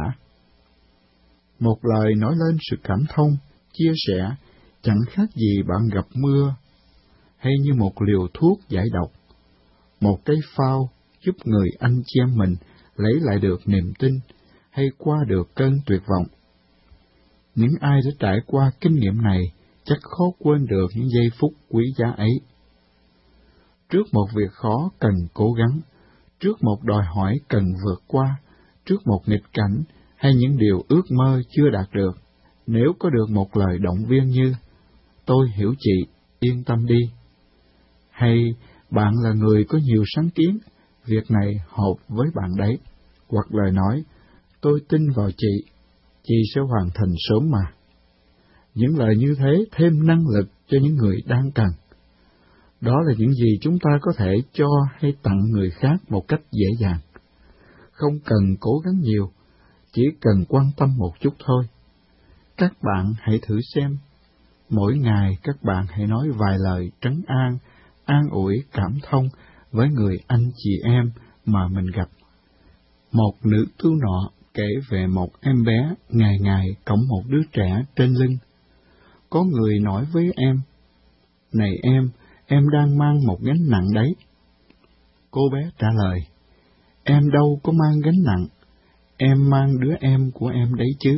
Một lời nói lên sự cảm thông, chia sẻ, chẳng khác gì bạn gặp mưa, hay như một liều thuốc giải độc. Một cái phao giúp người anh chị em mình lấy lại được niềm tin, hay qua được cơn tuyệt vọng. Những ai đã trải qua kinh nghiệm này chắc khó quên được những giây phút quý giá ấy. Trước một việc khó cần cố gắng, trước một đòi hỏi cần vượt qua, trước một nghịch cảnh hay những điều ước mơ chưa đạt được, nếu có được một lời động viên như "Tôi hiểu chị, yên tâm đi", hay "Bạn là người có nhiều sáng kiến, việc này hợp với bạn đấy", hoặc lời nói "Tôi tin vào chị, chị sẽ hoàn thành sớm mà". Những lời như thế thêm năng lực cho những người đang cần. Đó là những gì chúng ta có thể cho hay tặng người khác một cách dễ dàng. Không cần cố gắng nhiều, chỉ cần quan tâm một chút thôi. Các bạn hãy thử xem. Mỗi ngày các bạn hãy nói vài lời trấn an, an ủi, cảm thông với người anh chị em mà mình gặp. Một nữ tu nọ kể về một em bé ngày ngày cõng một đứa trẻ trên lưng. Có người nói với em: "Này em, em đang mang một gánh nặng đấy." Cô bé trả lời: "Em đâu có mang gánh nặng, em mang đứa em của em đấy chứ."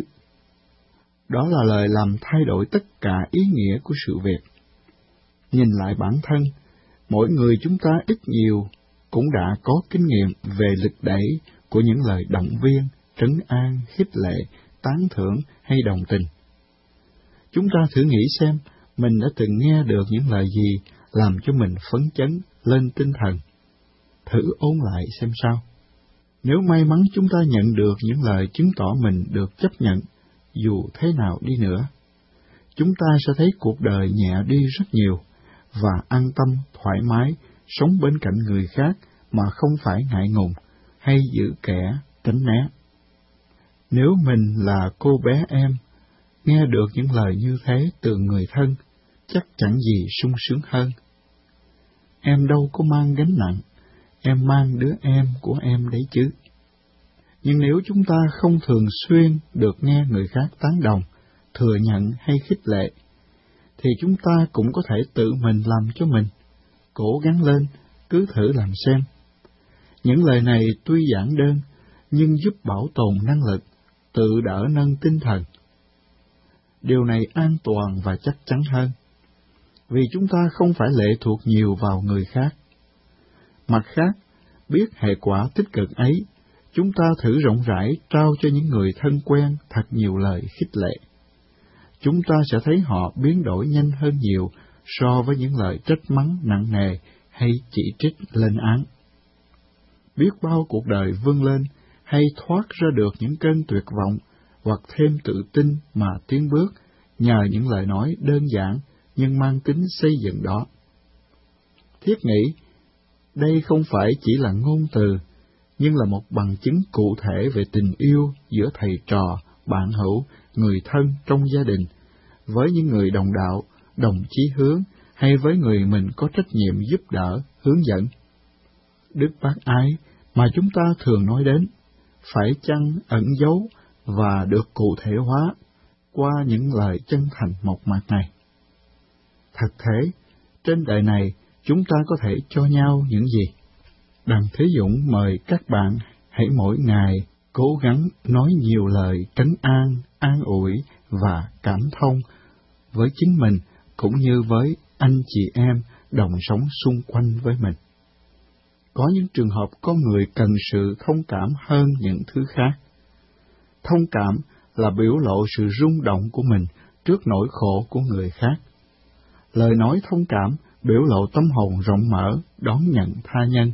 Đó là lời làm thay đổi tất cả ý nghĩa của sự việc. Nhìn lại bản thân, mỗi người chúng ta ít nhiều cũng đã có kinh nghiệm về lực đẩy của những lời động viên, trấn an, khích lệ, tán thưởng hay đồng tình. Chúng ta thử nghĩ xem mình đã từng nghe được những lời gì làm cho mình phấn chấn, lên tinh thần. Thử ôn lại xem sao. Nếu may mắn chúng ta nhận được những lời chứng tỏ mình được chấp nhận, dù thế nào đi nữa, chúng ta sẽ thấy cuộc đời nhẹ đi rất nhiều, và an tâm, thoải mái, sống bên cạnh người khác mà không phải ngại ngùng, hay giữ kẻ, tránh né. Nếu mình là cô bé em, nghe được những lời như thế từ người thân, chắc chẳng gì sung sướng hơn. Em đâu có mang gánh nặng, em mang đứa em của em đấy chứ. Nhưng nếu chúng ta không thường xuyên được nghe người khác tán đồng, thừa nhận hay khích lệ, thì chúng ta cũng có thể tự mình làm cho mình. Cố gắng lên, cứ thử làm xem. Những lời này tuy giản đơn, nhưng giúp bảo tồn năng lực, tự đỡ nâng tinh thần. Điều này an toàn và chắc chắn hơn, vì chúng ta không phải lệ thuộc nhiều vào người khác. Mặt khác, biết hệ quả tích cực ấy, chúng ta thử rộng rãi trao cho những người thân quen thật nhiều lời khích lệ. Chúng ta sẽ thấy họ biến đổi nhanh hơn nhiều so với những lời trách mắng nặng nề hay chỉ trích lên án. Biết bao cuộc đời vươn lên hay thoát ra được những cơn tuyệt vọng hoặc thêm tự tin mà tiến bước nhờ những lời nói đơn giản nhưng mang tính xây dựng đó. Thiết nghĩ, đây không phải chỉ là ngôn từ, nhưng là một bằng chứng cụ thể về tình yêu giữa thầy trò, bạn hữu, người thân trong gia đình, với những người đồng đạo, đồng chí hướng, hay với người mình có trách nhiệm giúp đỡ, hướng dẫn. Đức bác ái mà chúng ta thường nói đến, phải chăng ẩn giấu và được cụ thể hóa qua những lời chân thành mộc mạc này. Thật thế, trên đời này chúng ta có thể cho nhau những gì? Đặng Thế Dũng mời các bạn hãy mỗi ngày cố gắng nói nhiều lời trấn an, an ủi và cảm thông với chính mình cũng như với anh chị em đồng sống xung quanh với mình. Có những trường hợp con người cần sự thông cảm hơn những thứ khác. Thông cảm là biểu lộ sự rung động của mình trước nỗi khổ của người khác. Lời nói thông cảm biểu lộ tâm hồn rộng mở đón nhận tha nhân.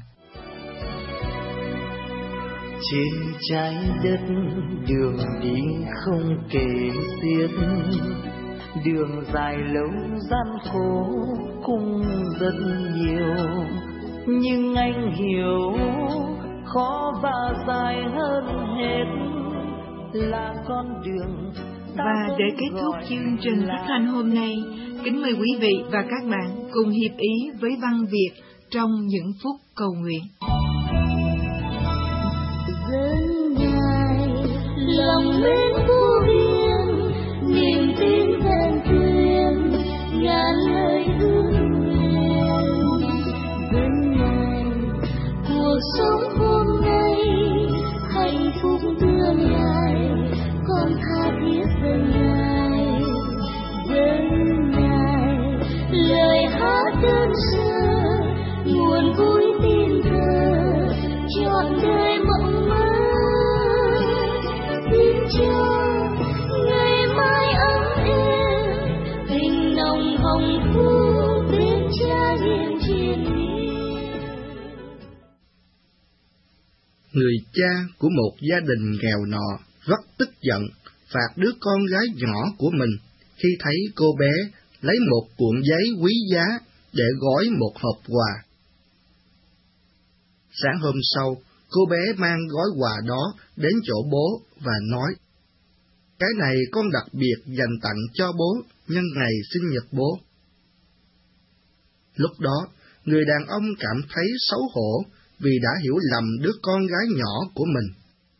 Trên trái đất đường đi không kể xiết, đường dài lâu gian khổ cũng rất nhiều, nhưng anh hiểu khó và dài hơn hết là con đường Và để kết thúc chương trình phát thanh hôm nay, kính mời quý vị và các bạn cùng hiệp ý với văn Việt trong những phút cầu nguyện. Dân Ngài lòng mến vô biên, niềm tin vẹn thuyền, ngàn lời ước nguyện. Dân Ngài cuộc sống hôm nay, hạnh phúc đưa Ngài, con tha thiết dân Ngài. Dân Ngài lời hát đơn sơ, nguồn vui tin thờ, trọn đời mộng mơ. Tin cho ngày mai ấm êm, tình nồng hồng thu bên Cha hiền triền miên. Người cha của một gia đình nghèo nọ rất tức giận, phạt đứa con gái nhỏ của mình khi thấy cô bé lấy một cuộn giấy quý giá để gói một hộp quà. Sáng hôm sau, cô bé mang gói quà đó đến chỗ bố và nói, cái này con đặc biệt dành tặng cho bố nhân ngày sinh nhật bố. Lúc đó, người đàn ông cảm thấy xấu hổ vì đã hiểu lầm đứa con gái nhỏ của mình.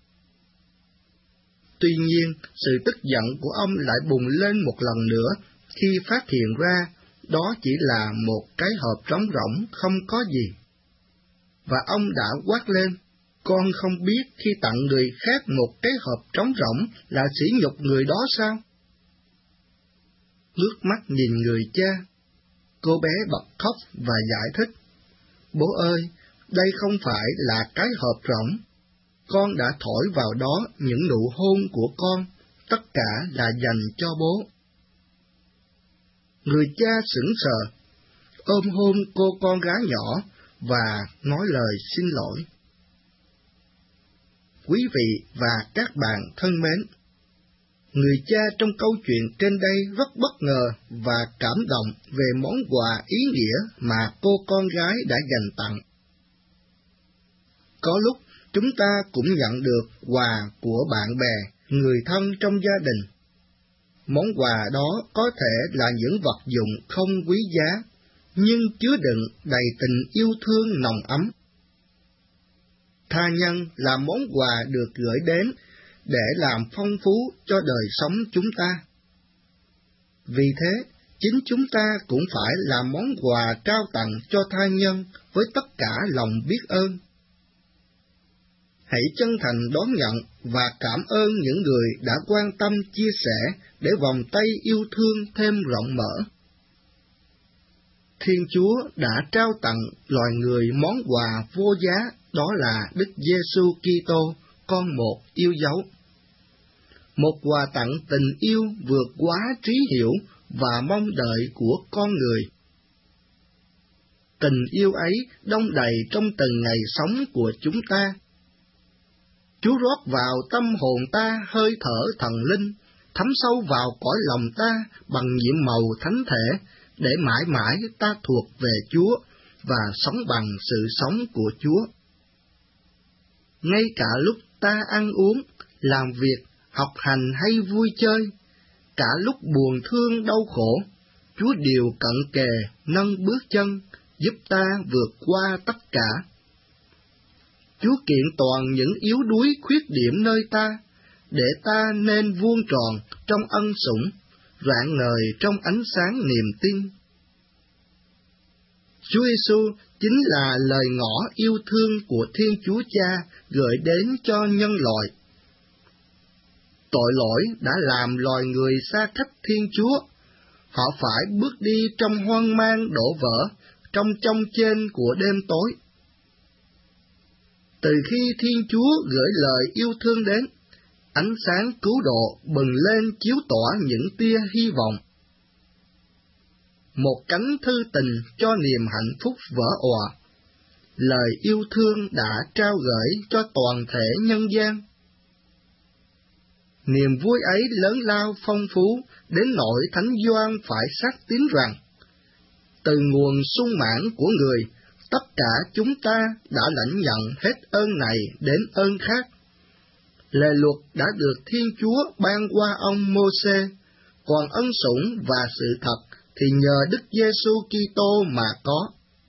Tuy nhiên, sự tức giận của ông lại bùng lên một lần nữa khi phát hiện ra đó chỉ là một cái hộp trống rỗng không có gì. Và ông đã quát lên, con không biết khi tặng người khác một cái hộp trống rỗng là sỉ nhục người đó sao? Ngước mắt nhìn người cha, cô bé bật khóc và giải thích, bố ơi, đây không phải là cái hộp rỗng. Con đã thổi vào đó những nụ hôn của con, tất cả là dành cho bố. Người cha sững sờ, ôm hôn cô con gái nhỏ và nói lời xin lỗi. Quý vị và các bạn thân mến, người cha trong câu chuyện trên đây rất bất ngờ và cảm động về món quà ý nghĩa mà cô con gái đã dành tặng. Có lúc chúng ta cũng nhận được quà của bạn bè, người thân trong gia đình. Món quà đó có thể là những vật dụng không quý giá, nhưng chứa đựng đầy tình yêu thương nồng ấm. Tha nhân là món quà được gửi đến để làm phong phú cho đời sống chúng ta. Vì thế, chính chúng ta cũng phải là món quà trao tặng cho tha nhân với tất cả lòng biết ơn. Hãy chân thành đón nhận và cảm ơn những người đã quan tâm chia sẻ để vòng tay yêu thương thêm rộng mở. Thiên Chúa đã trao tặng loài người món quà vô giá, đó là Đức Giêsu Kitô, con một yêu dấu. Một quà tặng tình yêu vượt quá trí hiểu và mong đợi của con người. Tình yêu ấy đong đầy trong từng ngày sống của chúng ta. Chúa rót vào tâm hồn ta hơi thở thần linh, thấm sâu vào cõi lòng ta bằng nhiệm màu thánh thể, để mãi mãi ta thuộc về Chúa và sống bằng sự sống của Chúa. Ngay cả lúc ta ăn uống, làm việc, học hành hay vui chơi, cả lúc buồn thương đau khổ, Chúa đều cận kề nâng bước chân, giúp ta vượt qua tất cả. Chúa kiện toàn những yếu đuối khuyết điểm nơi ta, để ta nên vuông tròn trong ân sủng, rạng ngời trong ánh sáng niềm tin. Chúa Giêsu chính là lời ngỏ yêu thương của Thiên Chúa Cha gửi đến cho nhân loại. Tội lỗi đã làm loài người xa cách Thiên Chúa. Họ phải bước đi trong hoang mang đổ vỡ, trong chông chênh của đêm tối. Từ khi Thiên Chúa gửi lời yêu thương đến, ánh sáng cứu độ bừng lên chiếu tỏa những tia hy vọng. Một cánh thư tình cho niềm hạnh phúc vỡ òa. Lời yêu thương đã trao gửi cho toàn thể nhân gian. Niềm vui ấy lớn lao phong phú đến nỗi Thánh Gioan phải xác tín rằng, từ nguồn sung mãn của người, tất cả chúng ta đã lãnh nhận hết ơn này đến ơn khác. Lề luật đã được Thiên Chúa ban qua ông Mô-sê, còn ân sủng và sự thật thì nhờ Đức Giê-xu Ki-tô mà có.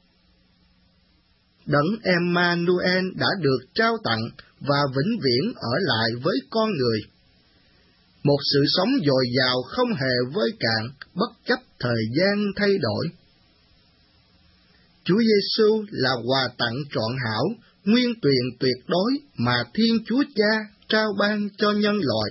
Đấng Emmanuel đã được trao tặng và vĩnh viễn ở lại với con người. Một sự sống dồi dào không hề vơi cạn, bất chấp thời gian thay đổi. Chúa Giê-xu là quà tặng trọn hảo, nguyên tuyền tuyệt đối mà Thiên Chúa Cha trao ban cho nhân loại.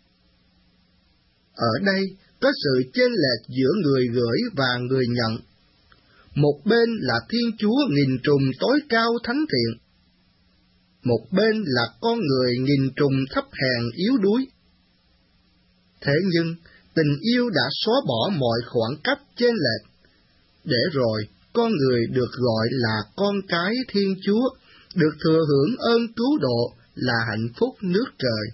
Ở đây có sự chênh lệch giữa người gửi và người nhận. Một bên là Thiên Chúa nghìn trùng tối cao thánh thiện, một bên là con người nghìn trùng thấp hèn yếu đuối. Thế nhưng, tình yêu đã xóa bỏ mọi khoảng cách chênh lệch, để rồi con người được gọi là con cái Thiên Chúa, được thừa hưởng ơn cứu độ là hạnh phúc nước trời.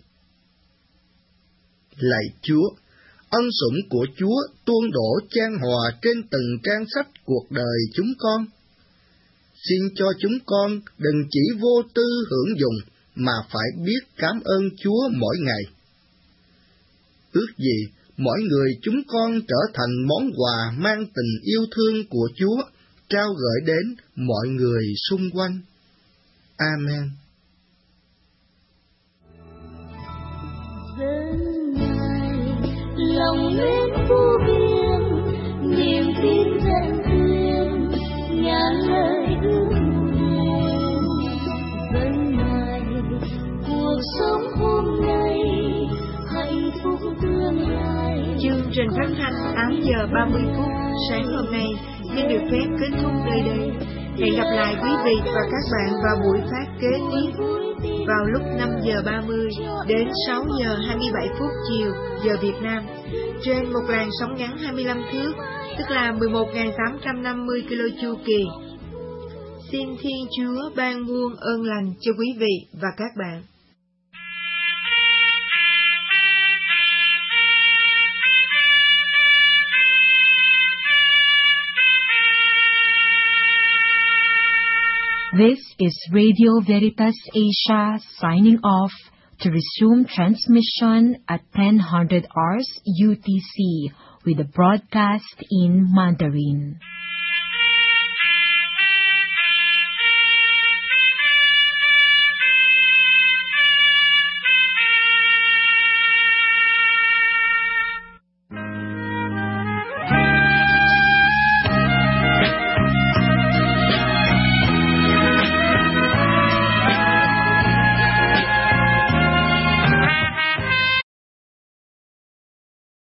Lạy Chúa, ân sủng của Chúa tuôn đổ chan hòa trên từng trang sách cuộc đời chúng con. Xin cho chúng con đừng chỉ vô tư hưởng dùng, mà phải biết cảm ơn Chúa mỗi ngày. Ước gì mỗi người chúng con trở thành món quà mang tình yêu thương của Chúa, trao gửi đến mọi người xung quanh. Amen. Dân ngài lòng mến vô biên, niềm tin tận tuyên, ngàn lời ước nguyện. Dân ngài cuộc sống hôm nay, hạnh phúc tương lai. Chương trình phát thanh tám giờ ba mươi phút sáng hôm nay xin được phép kết thúc nơi đây. Hẹn gặp lại quý vị và các bạn vào buổi phát kế tiếp vào lúc năm giờ ba mươi đến sáu giờ hai mươi bảy phút chiều giờ Việt Nam trên một làn sóng ngắn hai mươi lăm thước, tức là mười một nghìn tám trăm năm mươi ki lô chu kỳ. Xin Thiên Chúa ban muôn ơn lành cho quý vị và các bạn. This is Radio Veritas Asia signing off to resume transmission at ten hundred hours U T C with a broadcast in Mandarin.